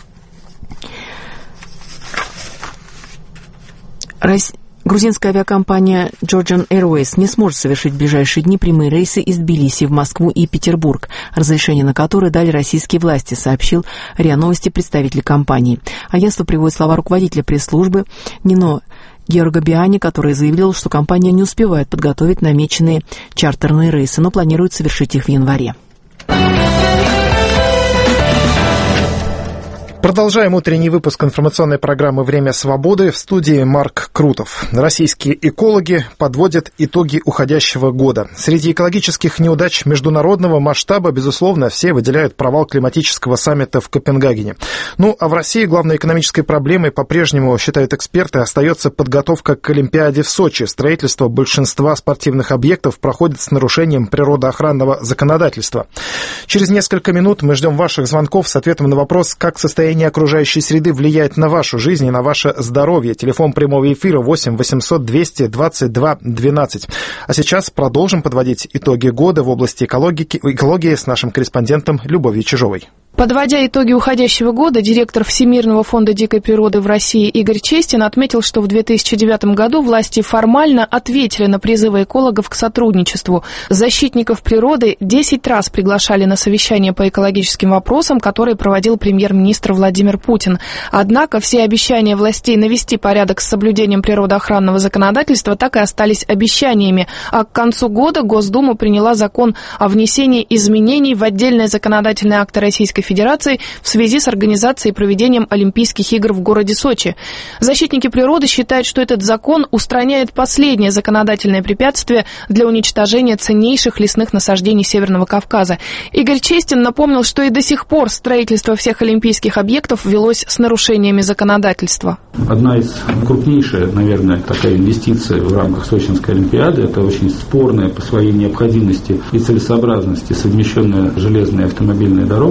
Россия Грузинская авиакомпания Georgian Airways не сможет совершить в ближайшие дни прямые рейсы из Тбилиси в Москву и Петербург, разрешение на которые дали российские власти, сообщил РИА Новости представитель компании. Агентство приводит слова руководителя пресс-службы Нино Георгобиани, который заявил, что компания не успевает подготовить намеченные чартерные рейсы, но планирует совершить их в январе. Продолжаем утренний выпуск информационной программы «Время свободы». В студии Марк Крутов. Российские экологи подводят итоги уходящего года. Среди экологических неудач международного масштаба, безусловно, все выделяют провал климатического саммита в Копенгагене. Ну, а в России главной экономической проблемой по-прежнему, считают эксперты, остается подготовка к Олимпиаде в Сочи. Строительство большинства спортивных объектов проходит с нарушением природоохранного законодательства. Через несколько минут мы ждем ваших звонков с ответом на вопрос, как состояние окружающей среды влияет на вашу жизнь и на ваше здоровье. Телефон прямого эфира восемь восемьсот двести двадцать два двенадцать. А сейчас продолжим подводить итоги года в области экологии, экологии с нашим корреспондентом Любовью Чижовой. Подводя итоги уходящего года, директор Всемирного фонда дикой природы в России Игорь Честин отметил, что в две тысячи девятом году власти формально ответили на призывы экологов к сотрудничеству. Защитников природы десять раз приглашали на совещания по экологическим вопросам, которые проводил премьер-министр Владимир Путин. Однако все обещания властей навести порядок с соблюдением природоохранного законодательства так и остались обещаниями. А к концу года Госдума приняла закон о внесении изменений в отдельные законодательные акты Российской Федерации в связи с организацией и проведением Олимпийских игр в городе Сочи. Защитники природы считают, что этот закон устраняет последнее законодательное препятствие для уничтожения ценнейших лесных насаждений Северного Кавказа. Игорь Честин напомнил, что и до сих пор строительство всех олимпийских объектов велось с нарушениями законодательства. Одна из крупнейших, наверное, такая инвестиция в рамках Сочинской Олимпиады, это очень спорная по своей необходимости и целесообразности совмещенная железная автомобильная дорога из Адлера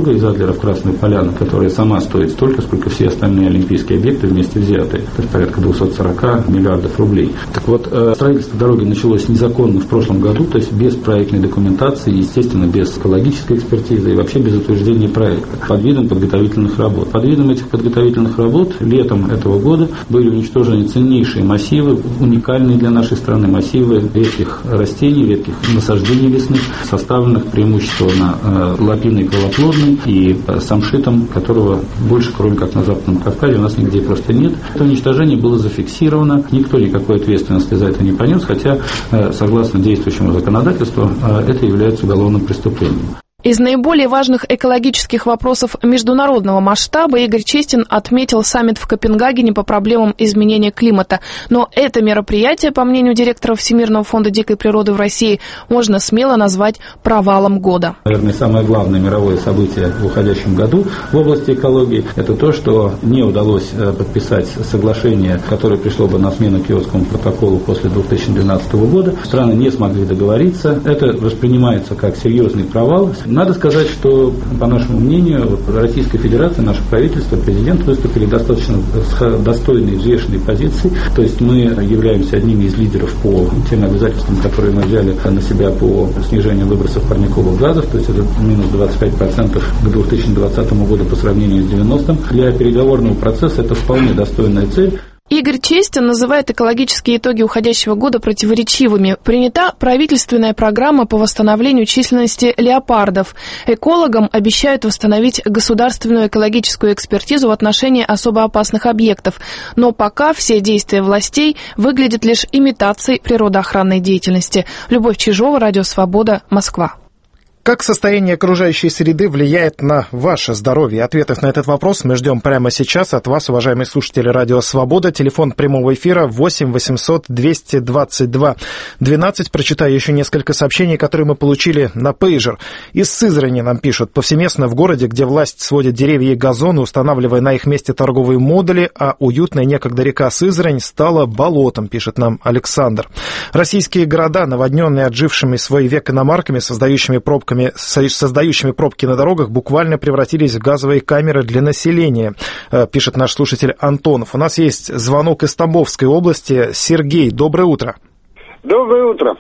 озера в Красную Поляну, которая сама стоит столько, сколько все остальные олимпийские объекты вместе взятые. Это порядка двести сорок миллиардов рублей. Так вот, строительство дороги началось незаконно в прошлом году, то есть без проектной документации, естественно, без экологической экспертизы и вообще без утверждения проекта, под видом подготовительных работ. Под видом этих подготовительных работ летом этого года были уничтожены ценнейшие массивы, уникальные для нашей страны массивы редких растений, редких насаждений лесных, составленных преимущественно э, лапиной кровоплодной и э, самшитом, которого больше, кроме как на Западном Кавказе, у нас нигде просто нет. Это уничтожение было зафиксировано, никто никакой ответственности за это не понес, хотя, э, согласно действующему законодательству, э, это является уголовным преступлением. Из наиболее важных экологических вопросов международного масштаба Игорь Честин отметил саммит в Копенгагене по проблемам изменения климата. Но это мероприятие, по мнению директора Всемирного фонда дикой природы в России, можно смело назвать провалом года. Наверное, самое главное мировое событие в уходящем году в области экологии – это то, что не удалось подписать соглашение, которое пришло бы на смену Киотскому протоколу после две тысячи двенадцатого года. Страны не смогли договориться. Это воспринимается как серьезный провал. Надо сказать, что, по нашему мнению, Российская Федерация, наше правительство, президент выступили достаточно с достойной, взвешенной позиции. То есть мы являемся одними из лидеров по тем обязательствам, которые мы взяли на себя по снижению выбросов парниковых газов. То есть это минус двадцать пять процентов к две тысячи двадцатому году по сравнению с девяностым. Для переговорного процесса это вполне достойная цель. Игорь Честин называет экологические итоги уходящего года противоречивыми. Принята правительственная программа по восстановлению численности леопардов. Экологам обещают восстановить государственную экологическую экспертизу в отношении особо опасных объектов. Но пока все действия властей выглядят лишь имитацией природоохранной деятельности. Любовь Чижова, Радио Свобода, Москва. Как состояние окружающей среды влияет на ваше здоровье? Ответов на этот вопрос мы ждем прямо сейчас от вас, уважаемые слушатели Радио Свобода. Телефон прямого эфира восемь восемьсот двести двадцать два двенадцать. Прочитаю еще несколько сообщений, которые мы получили на пейджер. Из Сызрани нам пишут: повсеместно в городе, где власть сводит деревья и газоны, устанавливая на их месте торговые модули, а уютная некогда река Сызрань стала болотом, пишет нам Александр. Российские города, наводненные отжившими свой век иномарками, создающими пробками создающими пробки на дорогах, буквально превратились в газовые камеры для населения, пишет наш слушатель Антонов. У нас есть звонок из Тамбовской области. Сергей, доброе утро. Доброе утро.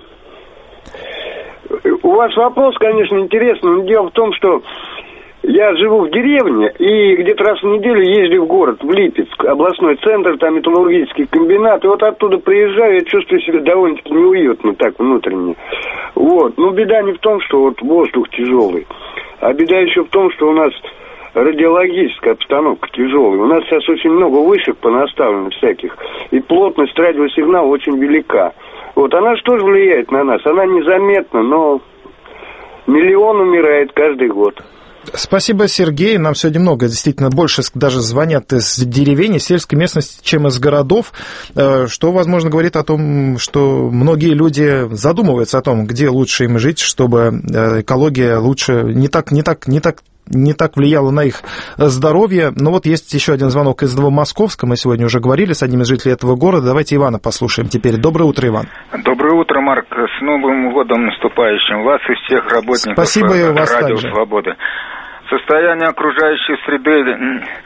У вас вопрос, конечно, интересный, но дело в том, что я живу в деревне и где-то раз в неделю езжу в город, в Липецк, областной центр, там металлургический комбинат, и вот оттуда приезжаю, я чувствую себя довольно-таки неуютно так внутренне. Вот. Но беда не в том, что вот воздух тяжелый, а беда еще в том, что у нас радиологическая обстановка тяжелая. У нас сейчас очень много вышек понаставлено всяких, и плотность радиосигнала очень велика. Вот она же тоже влияет на нас, она незаметна, но миллион умирает каждый год. Спасибо, Сергей. Нам сегодня много, действительно, больше даже звонят из деревень, из сельской местности, чем из городов, что, возможно, говорит о том, что многие люди задумываются о том, где лучше им жить, чтобы экология лучше не так, не так, не так не так влияло на их здоровье. Но вот есть еще один звонок из Новомосковска. Мы сегодня уже говорили с одним из жителей этого города. Давайте Ивана послушаем теперь. Доброе утро, Иван. Доброе утро, Марк. С Новым годом наступающим. Вас и всех работников Спасибо, и вас Радио также. Свободы. Состояние окружающей среды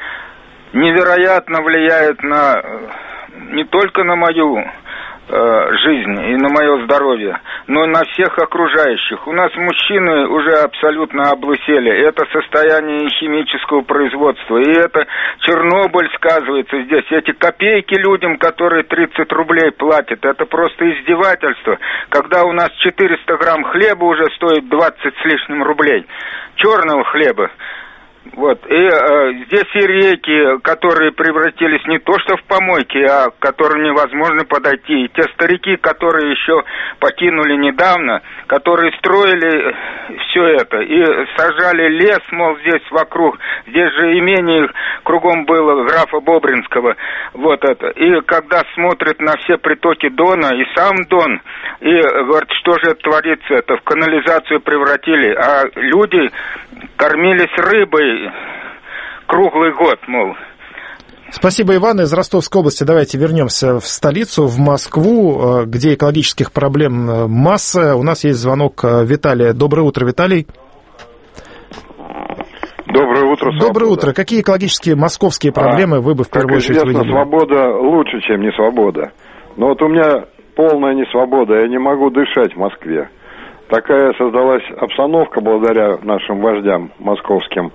невероятно влияет на, не только на мою жизнь и на мое здоровье, но и на всех окружающих. У нас мужчины уже абсолютно облысели. Это состояние химического производства. И это Чернобыль сказывается здесь. Эти копейки людям, которые тридцать рублей платят, это просто издевательство. Когда у нас четыреста грамм хлеба уже стоит двадцать с лишним рублей. Черного хлеба. Вот. И э, здесь и реки, которые превратились не то что в помойки, а к которым невозможно подойти. И те старики, которые еще покинули недавно, которые строили все это и сажали лес, мол, здесь вокруг. Здесь же имение кругом было графа Бобринского. Вот это. И когда смотрят на все притоки Дона, и сам Дон, и говорят, что же это творится, это в канализацию превратили, а люди кормились рыбой круглый год, мол. Спасибо, Иван. Из Ростовской области давайте вернемся в столицу, в Москву, где экологических проблем масса. У нас есть звонок Виталия. Доброе утро, Виталий. Доброе утро, Свобода. Доброе утро. Какие экологические московские проблемы а, вы бы в первую очередь выделили? Как известно, свобода лучше, чем не свобода. Но вот у меня полная несвобода, я не могу дышать в Москве. Такая создалась обстановка благодаря нашим вождям московским,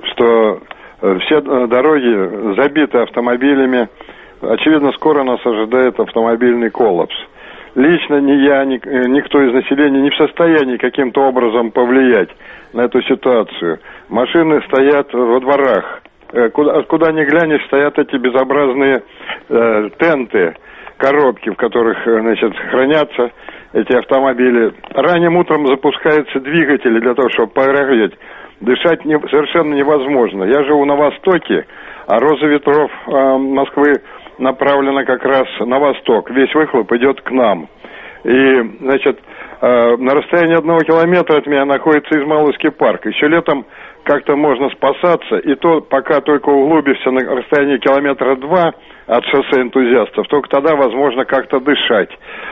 что все дороги забиты автомобилями. Очевидно, скоро нас ожидает автомобильный коллапс. Лично ни я, ни никто из населения не в состоянии каким-то образом повлиять на эту ситуацию. Машины стоят во дворах. Куда, куда ни глянешь, стоят эти безобразные э, тенты, коробки, в которых, значит, хранятся эти автомобили. Ранним утром запускаются двигатели для того, чтобы прогреть. Дышать не, совершенно невозможно. Я живу на востоке, а роза ветров э, Москвы направлена как раз на восток. Весь выхлоп идет к нам. И, значит, э, на расстоянии одного километра от меня находится Измайловский парк. Еще летом как-то можно спасаться, и то пока только углубишься на расстоянии километра два от шоссе энтузиастов, только тогда возможно как-то дышать.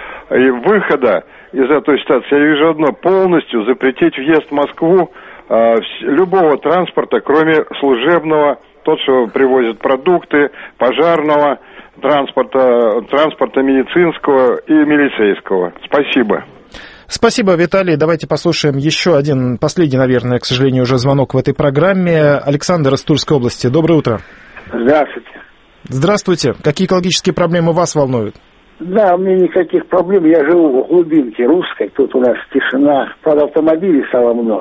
И выхода из этой ситуации я вижу одно: полностью запретить въезд в Москву э, любого транспорта, кроме служебного, тот, что привозит продукты, пожарного транспорта, транспорта медицинского и милицейского. Спасибо. Спасибо, Виталий. Давайте послушаем еще один, последний, наверное, к сожалению, уже звонок в этой программе. Александр из Тульской области. Доброе утро. Здравствуйте. Здравствуйте. Какие экологические проблемы вас волнуют? Да, у меня никаких проблем. Я живу в глубинке русской. Тут у нас тишина. Правда, автомобилей стало много.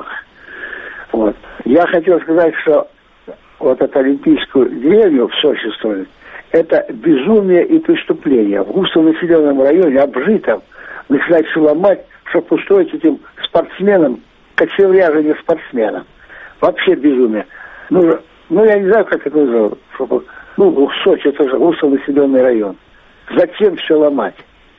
Вот. Я хотел сказать, что вот эту олимпийскую деревню в Сочи строят. Это безумие и преступление. В густонаселенном районе, обжитом, начинать все ломать, чтобы устроить этим спортсменам кочевряжение спортсменам. Вообще безумие. Ну, ну, я не знаю, как это называется. Чтобы, ну, Сочи, это же густонаселенный район. Зачем все ломать?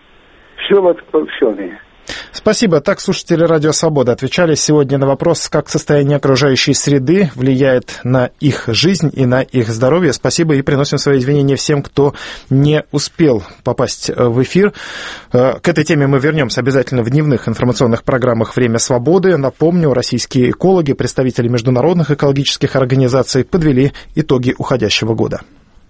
Все вот, все мне. Спасибо. Так слушатели Радио Свобода отвечали сегодня на вопрос, как состояние окружающей среды влияет на их жизнь и на их здоровье. Спасибо и приносим свои извинения всем, кто не успел попасть в эфир. К этой теме мы вернемся обязательно в дневных информационных программах «Время свободы». Напомню, российские экологи, представители международных экологических организаций подвели итоги уходящего года.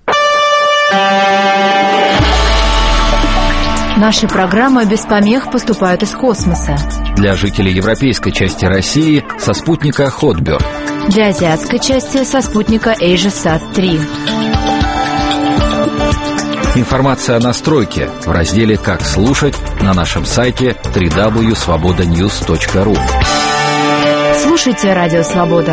Наши программы без помех поступают из космоса. Для жителей европейской части России со спутника Hotbird. Для азиатской части со спутника AsiaSat три. Информация о настройке в разделе «Как слушать» на нашем сайте дабл ю дабл ю дабл ю точка свобода ньюс точка ру. Слушайте Радио Свобода.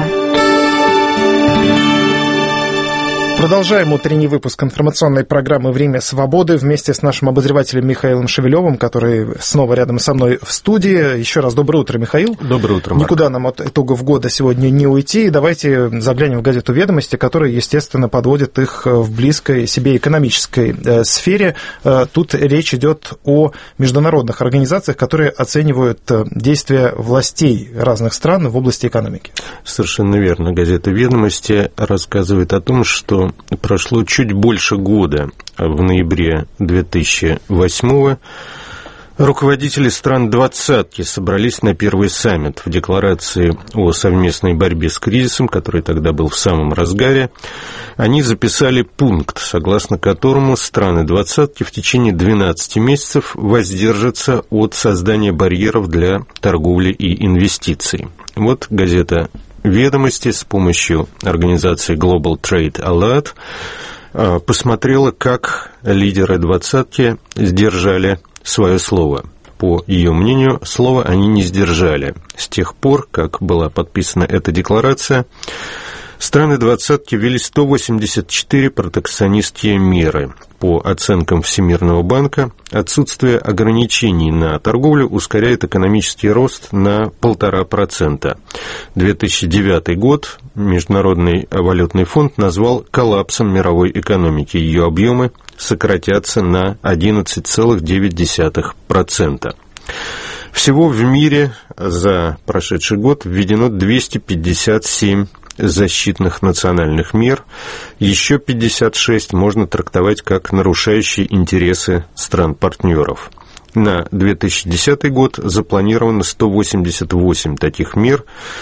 Продолжаем утренний выпуск информационной программы «Время свободы» вместе с нашим обозревателем Михаилом Шевелевым, который снова рядом со мной в студии. Еще раз доброе утро, Михаил. Доброе утро, Марк. Никуда нам от итогов года сегодня не уйти. Давайте заглянем в газету «Ведомости», которая, естественно, подводит их в близкой себе экономической сфере. Тут речь идет о международных организациях, которые оценивают действия властей разных стран в области экономики. Совершенно верно. Газета «Ведомости» рассказывает о том, что прошло чуть больше года. В ноябре две тысячи восьмого руководители стран двадцатки собрались на первый саммит. В декларации о совместной борьбе с кризисом, который тогда был в самом разгаре, они записали пункт, согласно которому страны двадцатки в течение двенадцати месяцев воздержатся от создания барьеров для торговли и инвестиций. Вот газета «Ведомости» с помощью организации Global Trade Alert посмотрела, как лидеры двадцатки сдержали свое слово. По ее мнению, слово они не сдержали. С тех пор, как была подписана эта декларация, страны двадцатки ввели сто восемьдесят четыре протекционистские меры. По оценкам Всемирного банка, отсутствие ограничений на торговлю ускоряет экономический рост на полтора процента. две тысячи девятый год Международный валютный фонд назвал коллапсом мировой экономики. Ее объемы сократятся на одиннадцать целых девять десятых процента. Всего в мире за прошедший год введено двести пятьдесят семь защитных национальных мер, еще пятьдесят шесть можно трактовать как нарушающие интересы стран-партнеров. На две тысячи десятый год запланировано сто восемьдесят восемь таких мер,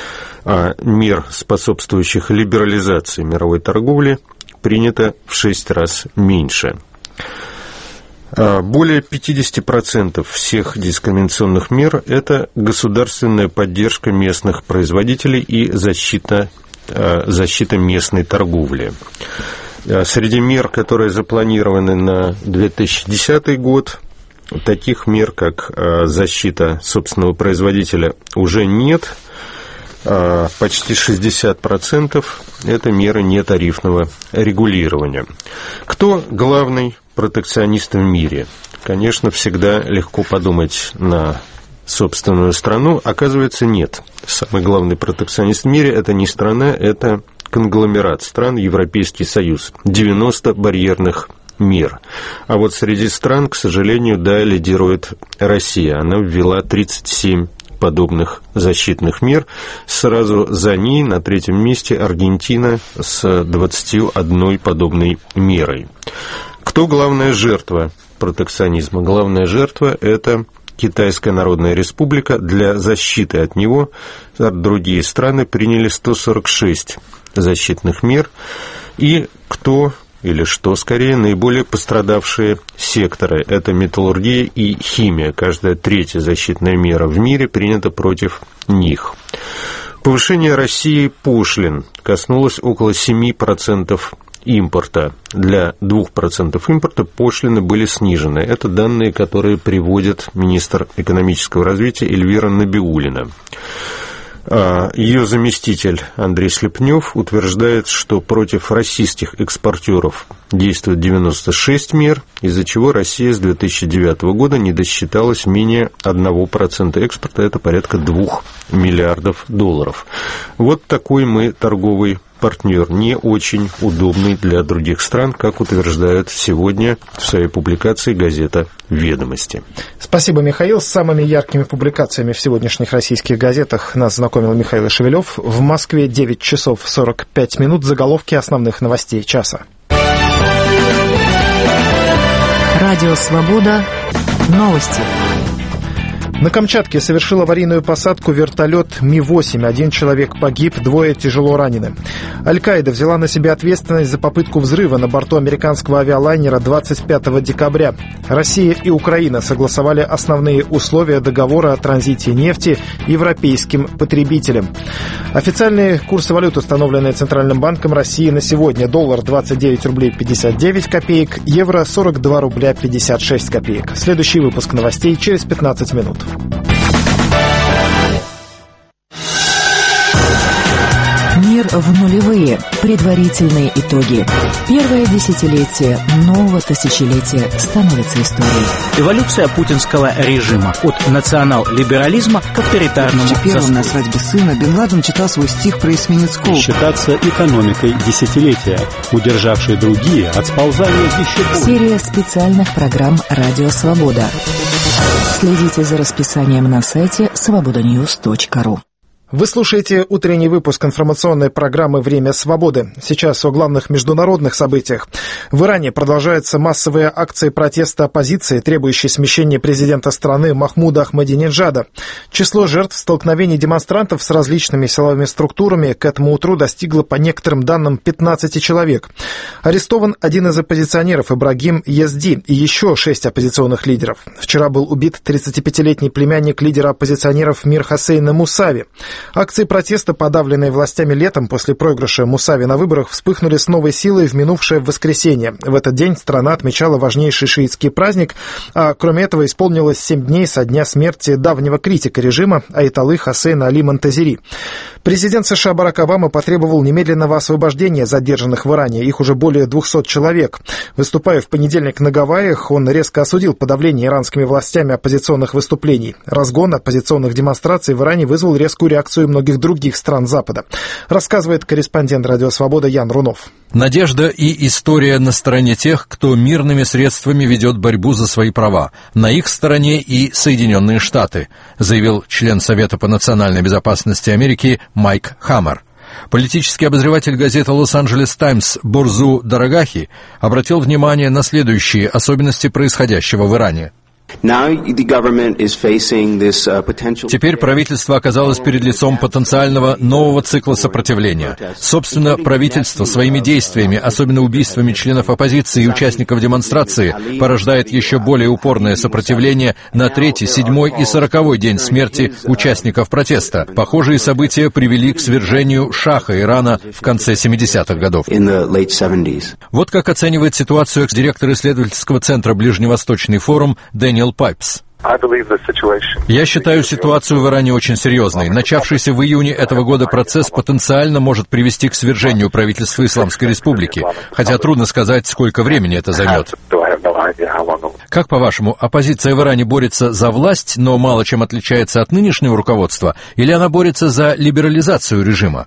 а мер, способствующих либерализации мировой торговли, принято в шесть раз меньше. Более пятьдесят процентов всех дискриминационных мер – это государственная поддержка местных производителей и защита, защита местной торговли. Среди мер, которые запланированы на две тысячи десятый год, таких мер, как защита собственного производителя, уже нет. Почти шестьдесят процентов – это меры нетарифного регулирования. Кто главный протекционист в мире? Конечно, всегда легко подумать на собственную страну. Оказывается, нет. Самый главный протекционист в мире – это не страна, это конгломерат стран, Европейский Союз. девяносто барьерных мер. А вот среди стран, к сожалению, да, лидирует Россия. Она ввела тридцать семь подобных защитных мер. Сразу за ней на третьем месте Аргентина с двадцатью одной подобной мерой. Кто главная жертва протекционизма? Главная жертва – это Китайская Народная Республика. Для защиты от него другие страны приняли сто сорок шесть защитных мер. И кто, или что скорее, наиболее пострадавшие секторы – это металлургия и химия. Каждая третья защитная мера в мире принята против них. Повышение России пошлин коснулось около семь процентов импорта. Для двух процентов импорта пошлины были снижены. Это данные, которые приводит министр экономического развития Эльвира Набиуллина. Ее заместитель Андрей Слепнев утверждает, что против российских экспортеров действует девяносто шесть мер, из-за чего Россия с две тысячи девятого года не досчиталась менее одного процента экспорта, это порядка двух миллиардов долларов. Вот такой мы торговый партнер, не очень удобный для других стран, как утверждает сегодня в своей публикации газета «Ведомости». Спасибо, Михаил. С самыми яркими публикациями в сегодняшних российских газетах нас знакомил Михаил Шевелев. В Москве девять часов сорок пять минут. Заголовки основных новостей часа. Радио «Свобода». Новости. На Камчатке совершил аварийную посадку вертолет Ми восемь. Один человек погиб, двое тяжело ранены. Аль-Каида взяла на себя ответственность за попытку взрыва на борту американского авиалайнера двадцать пятого декабря. Россия и Украина согласовали основные условия договора о транзите нефти европейским потребителям. Официальные курсы валют, установленные Центральным банком России на сегодня. Доллар двадцать девять рублей пятьдесят девять копеек, евро сорок два рубля пятьдесят шесть копеек. Следующий выпуск новостей через пятнадцать минут. Мир в нулевые. Предварительные итоги. Первое десятилетие нового тысячелетия становится историей. Эволюция путинского режима от национал-либерализма к авторитарному застою. Первым на свадьбе сына Бен Ладен читал свой стих про эсминец Коул. Считаться экономикой десятилетия, удержавшей другие от сползания еще больше. Серия специальных программ «Радио Свобода». Следите за расписанием на сайте свобода ньюс точка ру. Вы слушаете утренний выпуск информационной программы «Время свободы». Сейчас о главных международных событиях. В Иране продолжаются массовые акции протеста оппозиции, требующие смещения президента страны Махмуда Ахмадинеджада. Число жертв столкновений демонстрантов с различными силовыми структурами к этому утру достигло, по некоторым данным, пятнадцать человек. Арестован один из оппозиционеров Ибрагим Язди и еще шесть оппозиционных лидеров. Вчера был убит тридцатипятилетний племянник лидера оппозиционеров Мир Хосейна Мусави. Акции протеста, подавленные властями летом после проигрыша Мусави на выборах, вспыхнули с новой силой в минувшее воскресенье. В этот день страна отмечала важнейший шиитский праздник, а кроме этого исполнилось семь дней со дня смерти давнего критика режима аятоллы Хосейна Али Монтазери. Президент США Барак Обама потребовал немедленного освобождения задержанных в Иране. Их уже более двухсот человек. Выступая в понедельник на Гавайях, он резко осудил подавление иранскими властями оппозиционных выступлений. Разгон оппозиционных демонстраций в Иране вызвал резкую реакцию многих других стран Запада. Рассказывает корреспондент «Радио Свобода» Ян Рунов. Надежда и история на стороне тех, кто мирными средствами ведет борьбу за свои права. На их стороне и Соединенные Штаты, заявил член Совета по национальной безопасности Америки Майк Хаммер. Политический обозреватель газеты «Лос-Анджелес Таймс» Борзу Дарагахи обратил внимание на следующие особенности происходящего в Иране. Теперь правительство оказалось перед лицом потенциального нового цикла сопротивления. Собственно, правительство своими действиями, особенно убийствами членов оппозиции и участников демонстрации, порождает еще более упорное сопротивление на третий, седьмой и сороковой день смерти участников протеста. Похожие события привели к свержению шаха Ирана в конце семидесятых годов. Вот как оценивает ситуацию экс-директор исследовательского центра «Ближневосточный форум» Дэниел Пайпс. Я считаю ситуацию в Иране очень серьезной. Начавшийся в июне этого года процесс потенциально может привести к свержению правительства Исламской Республики, хотя трудно сказать, сколько времени это займет. Как, по-вашему, оппозиция в Иране борется за власть, но мало чем отличается от нынешнего руководства, или она борется за либерализацию режима?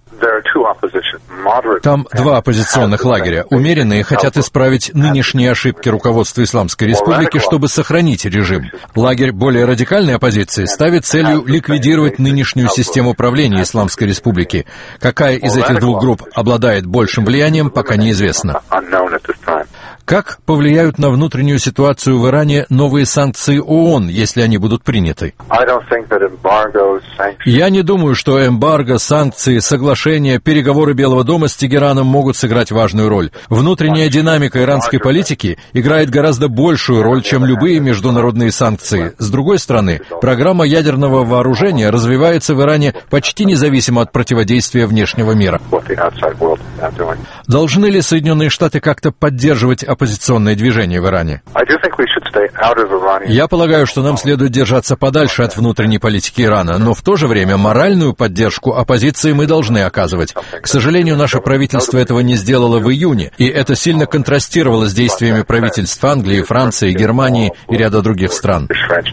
Там два оппозиционных лагеря. Умеренные хотят исправить нынешние ошибки руководства Исламской Республики, чтобы сохранить режим. Лагерь более радикальной оппозиции ставит целью ликвидировать нынешнюю систему правления Исламской Республики. Какая из этих двух групп обладает большим влиянием, пока неизвестно. Как повлияют на внутреннюю ситуацию в Иране новые санкции ООН, если они будут приняты? Я не думаю, что эмбарго, санкции, соглашения, переговоры Белого дома с Тегераном могут сыграть важную роль. Внутренняя динамика иранской политики играет гораздо большую роль, чем любые международные санкции. С другой стороны, программа ядерного вооружения развивается в Иране почти независимо от противодействия внешнего мира. Должны ли Соединенные Штаты как-то поддерживать оппозиционное движение в Иране? Я полагаю, что нам следует держаться подальше от внутренней политики Ирана, но в то же время моральную поддержку оппозиции мы должны оказывать. К сожалению, наше правительство этого не сделало в июне, и это сильно контрастировало с действиями правительств Англии, Франции, Германии и ряда других стран.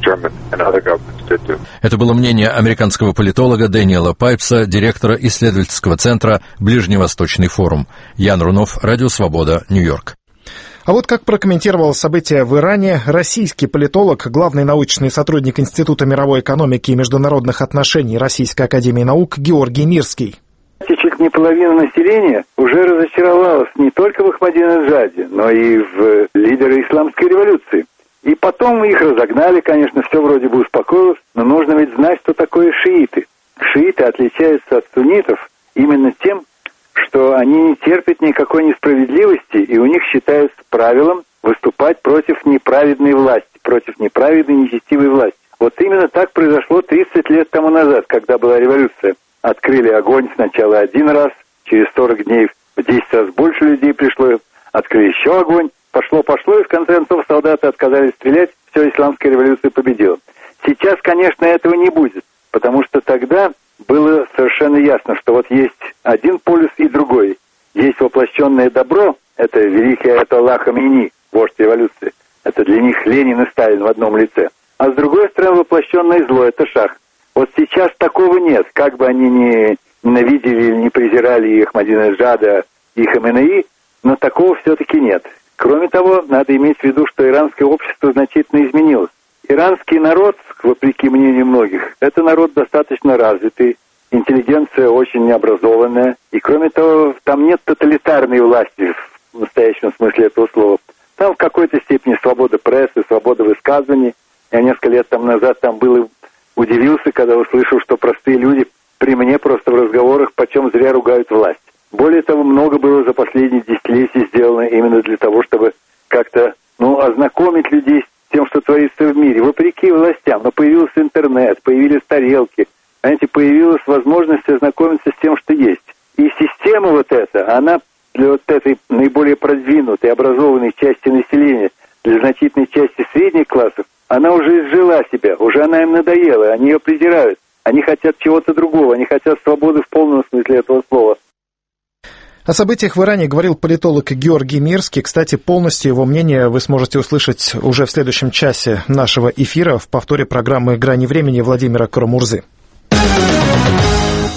Это было мнение американского политолога Дэниела Пайпса, директора исследовательского центра «Ближневосточный форум». Ян Рунов, Радио Свобода, Нью-Йорк. А вот как прокомментировал события в Иране российский политолог, главный научный сотрудник Института мировой экономики и международных отношений Российской академии наук Георгий Мирский. Чуть не половина населения уже разочаровалась не только в Ахмадинеджаде, но и в лидеры исламской революции. И потом их разогнали, конечно, все вроде бы успокоилось, но нужно ведь знать, что такое шииты. Шииты отличаются от суннитов именно тем, что они не терпят никакой несправедливости, и у них считается правилом выступать против неправедной власти, против неправедной, нечестивой власти. Вот именно так произошло тридцать лет тому назад, когда была революция. Открыли огонь сначала один раз, через сорок дней в десять раз больше людей пришло, открыли еще огонь, пошло-пошло, и в конце концов солдаты отказались стрелять, все, исламская революция победила. Сейчас, конечно, этого не будет, потому что тогда было совершенно ясно, что вот есть один полюс и другой. Есть воплощенное добро, это великий аятолла Хамейни, вождь революции. Это для них Ленин и Сталин в одном лице. А с другой стороны воплощенное зло, это шах. Вот сейчас такого нет. Как бы они ни ненавидели или не презирали и Ахмадинеджада, и Хаменеи, но такого все-таки нет. Кроме того, надо иметь в виду, что иранское общество значительно изменилось. Иранский народ, вопреки мнению многих, это народ достаточно развитый, интеллигенция очень образованная, и кроме того, там нет тоталитарной власти в настоящем смысле этого слова. Там в какой-то степени свобода прессы, свобода высказываний. Я несколько лет там назад там был и удивился, когда услышал, что простые люди при мне просто в разговорах почем зря ругают власть. Более того, много было за последние десятилетия сделано именно для того, чтобы как-то, ну, ознакомить людей с тем, что творится в мире. Вопреки властям, но появился интернет, появились тарелки, знаете, появилась возможность ознакомиться с тем, что есть. И система вот эта, она для вот этой наиболее продвинутой, образованной части населения, для значительной части средних классов, она уже изжила себя, уже она им надоела, они ее презирают. Они хотят чего-то другого, они хотят свободы в полном смысле этого слова. О событиях в Иране говорил политолог Георгий Мирский. Кстати, полностью его мнение вы сможете услышать уже в следующем часе нашего эфира в повторе программы «Грани времени» Владимира Карамурзы.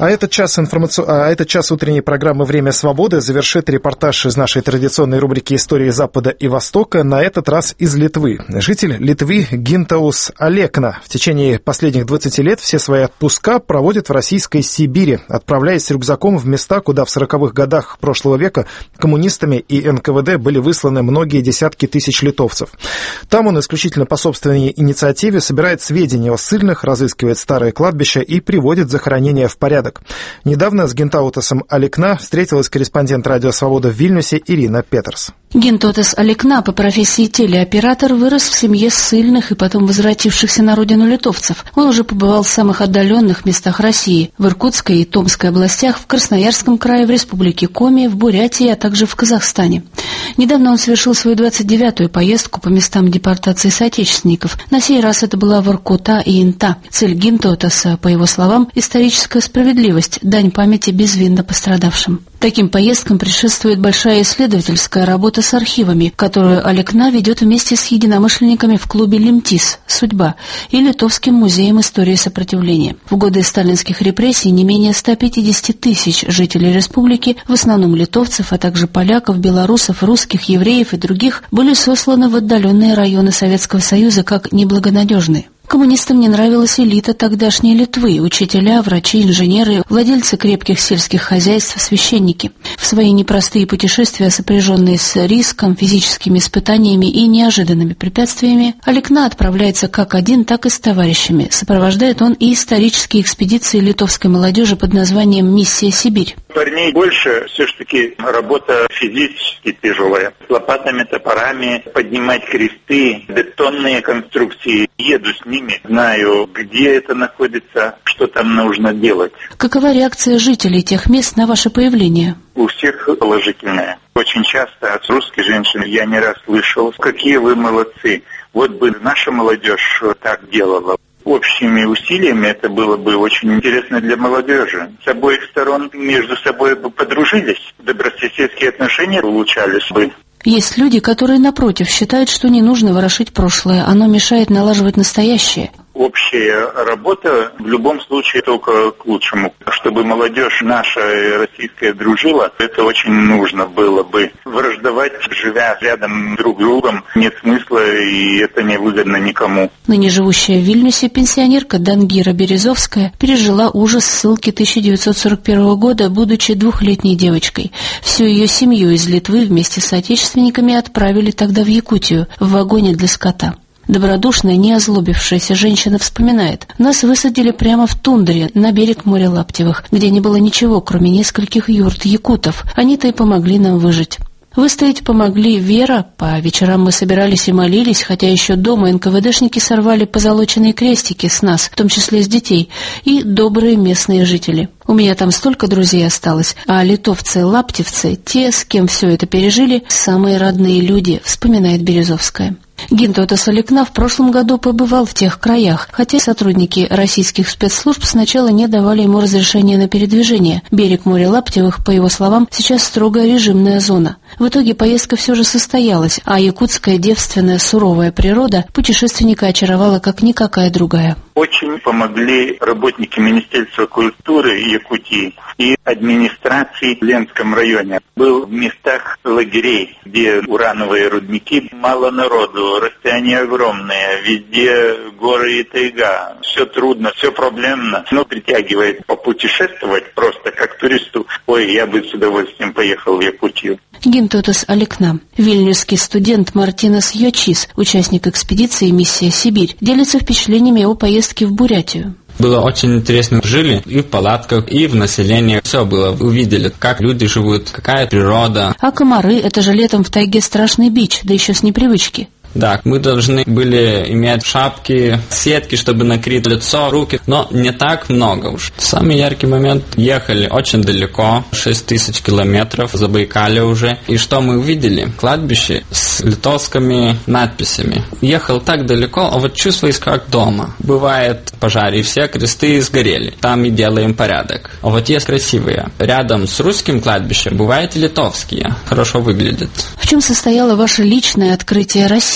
А этот час, информаци... а этот час утренней программы «Время свободы» завершит репортаж из нашей традиционной рубрики «Истории Запада и Востока», на этот раз из Литвы. Житель Литвы Гинтаус Алекна в течение последних двадцати лет все свои отпуска проводит в российской Сибири, отправляясь с рюкзаком в места, куда в сороковых годах прошлого века коммунистами и эн ка вэ дэ были высланы многие десятки тысяч литовцев. Там он исключительно по собственной инициативе собирает сведения о ссыльных, разыскивает старые кладбища и приводит захоронения в порядок. Недавно с Гинтаутасом Алекна встретилась корреспондент «Радио Свобода» в Вильнюсе Ирина Петерс. Гинтаутас Алекна по профессии телеоператор вырос в семье ссыльных и потом возвратившихся на родину литовцев. Он уже побывал в самых отдаленных местах России – в Иркутской и Томской областях, в Красноярском крае, в Республике Коми, в Бурятии, а также в Казахстане. Недавно он совершил свою двадцать девятую поездку по местам депортации соотечественников. На сей раз это была Воркута и Инта. Цель Гинтаутаса, по его словам, историческая справедливость, дань памяти безвинно пострадавшим. Таким поездкам предшествует большая исследовательская работа с архивами, которую Алекна ведет вместе с единомышленниками в клубе «Лемтис. Судьба» и Литовским музеем истории сопротивления. В годы сталинских репрессий не менее ста пятидесяти тысяч жителей республики, в основном литовцев, а также поляков, белорусов, русских, евреев и других, были сосланы в отдаленные районы Советского Союза как неблагонадежные. Коммунистам не нравилась элита тогдашней Литвы – учителя, врачи, инженеры, владельцы крепких сельских хозяйств, священники. В свои непростые путешествия, сопряженные с риском, физическими испытаниями и неожиданными препятствиями, Алекна отправляется как один, так и с товарищами. Сопровождает он и исторические экспедиции литовской молодежи под названием «Миссия Сибирь». Парней больше, все-таки работа физически тяжелая. С лопатами, топорами поднимать кресты, бетонные конструкции. Еду с ними, знаю, где это находится, что там нужно делать. Какова реакция жителей тех мест на ваше появление? У всех положительная. Очень часто от русской женщины я не раз слышал, какие вы молодцы. Вот бы наша молодежь так делала. Общими усилиями это было бы очень интересно для молодежи. С обоих сторон между собой бы подружились, добрососедские отношения улучшались бы. Есть люди, которые, напротив, считают, что не нужно ворошить прошлое, оно мешает налаживать настоящее. Общая работа в любом случае только к лучшему. Чтобы молодежь наша российская дружила, это очень нужно было бы. Враждовать, живя рядом друг с другом, нет смысла, и это невыгодно никому. Ныне живущая в Вильнюсе пенсионерка Дангира Березовская пережила ужас ссылки тысяча девятьсот сорок первого года, будучи двухлетней девочкой. Всю ее семью из Литвы вместе с соотечественниками отправили тогда в Якутию, в вагоне для скота. Добродушная, не озлобившаяся женщина вспоминает: «Нас высадили прямо в тундре, на берег моря Лаптевых, где не было ничего, кроме нескольких юрт якутов. Они-то и помогли нам выжить». Выстоять помогли вера. По вечерам мы собирались и молились, хотя еще дома эн ка вэ дэшники сорвали позолоченные крестики с нас, в том числе с детей, и добрые местные жители. У меня там столько друзей осталось, а литовцы-лаптевцы, те, с кем все это пережили, самые родные люди, вспоминает Березовская. Гинтаутас Алекна в прошлом году побывал в тех краях, хотя сотрудники российских спецслужб сначала не давали ему разрешения на передвижение. Берег моря Лаптевых, по его словам, сейчас строгая режимная зона. В итоге поездка все же состоялась, а якутская девственная суровая природа путешественника очаровала как никакая другая. Очень помогли работники Министерства культуры Якутии и администрации в Ленском районе. Был в местах лагерей, где урановые рудники, мало народу, расстояния огромные, везде горы и тайга. Все трудно, все проблемно, но притягивает попутешествовать просто как туристу. Ой, я бы с удовольствием поехал в Якутию. Гинтаутас Алекна. Вильнюсский студент Мартинас Йочис, участник экспедиции «Миссия Сибирь», делится впечатлениями о поездке в Бурятию. Было очень интересно. Жили и в палатках, и в населении. Все было. Увидели, как люди живут, какая природа. А комары – это же летом в тайге страшный бич, да еще с непривычки. Да, мы должны были иметь шапки, сетки, чтобы накрыть лицо, руки, но не так много уж. Самый яркий момент – ехали очень далеко, шесть тысяч километров, Забайкалье уже. И что мы увидели? Кладбище с литовскими надписями. Ехал так далеко, а вот чувствуешь как дома. Бывает пожар, и все кресты сгорели. Там и делаем порядок. А вот есть красивые. Рядом с русским кладбищем бывают и литовские. Хорошо выглядят. В чем состояло ваше личное открытие России?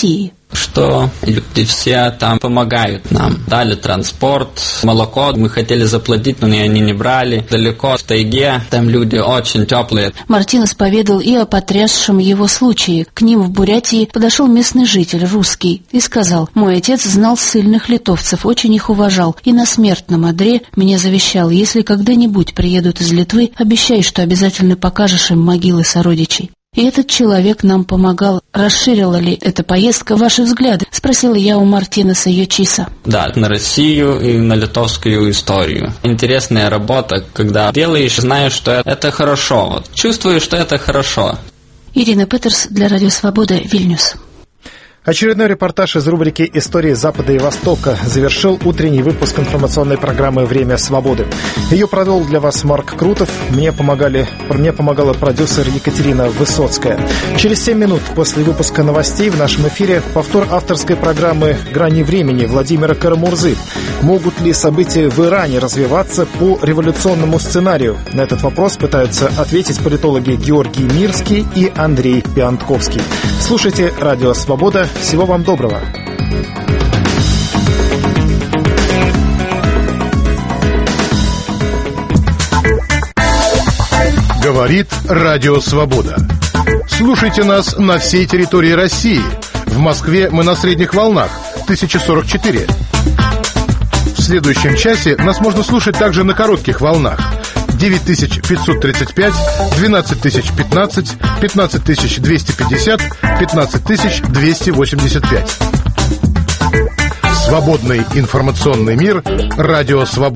Что люди все там помогают нам. Дали транспорт, молоко. Мы хотели заплатить, но они не брали. Далеко в тайге, там люди очень теплые. Мартинес поведал и о потрясшем его случае. К ним в Бурятии подошел местный житель, русский, и сказал: «Мой отец знал ссыльных литовцев, очень их уважал, и на смертном одре мне завещал: если когда-нибудь приедут из Литвы, обещай, что обязательно покажешь им могилы сородичей». И этот человек нам помогал. Расширила ли эта поездка ваши взгляды? Спросила я у Мартинеса Йочиса. Да, на Россию и на литовскую историю. Интересная работа, когда делаешь, знаешь, что это хорошо. Чувствуешь, что это хорошо. Ирина Петерс для Радио Свобода, Вильнюс. Очередной репортаж из рубрики «Истории Запада и Востока» завершил утренний выпуск информационной программы «Время свободы». Ее провел для вас Марк Крутов. Мне, помогали, мне помогала продюсер Екатерина Высоцкая. Через семь минут после выпуска новостей в нашем эфире повтор авторской программы «Грани времени» Владимира Карамурзы. Могут ли события в Иране развиваться по революционному сценарию? На этот вопрос пытаются ответить политологи Георгий Мирский и Андрей Пиантковский. Слушайте «Радио Свобода». Всего вам доброго. Говорит Радио Свобода. Слушайте нас на всей территории России. В Москве мы на средних волнах тысяча сорок четыре. В следующем часе нас можно слушать также на коротких волнах девять тысяч пятьсот тридцать пять, двенадцать тысяч пятнадцать, пятнадцать тысяч двести пятьдесят, пятнадцать тысяч двести восемьдесят пять. Свободный информационный мир. Радио Свобода.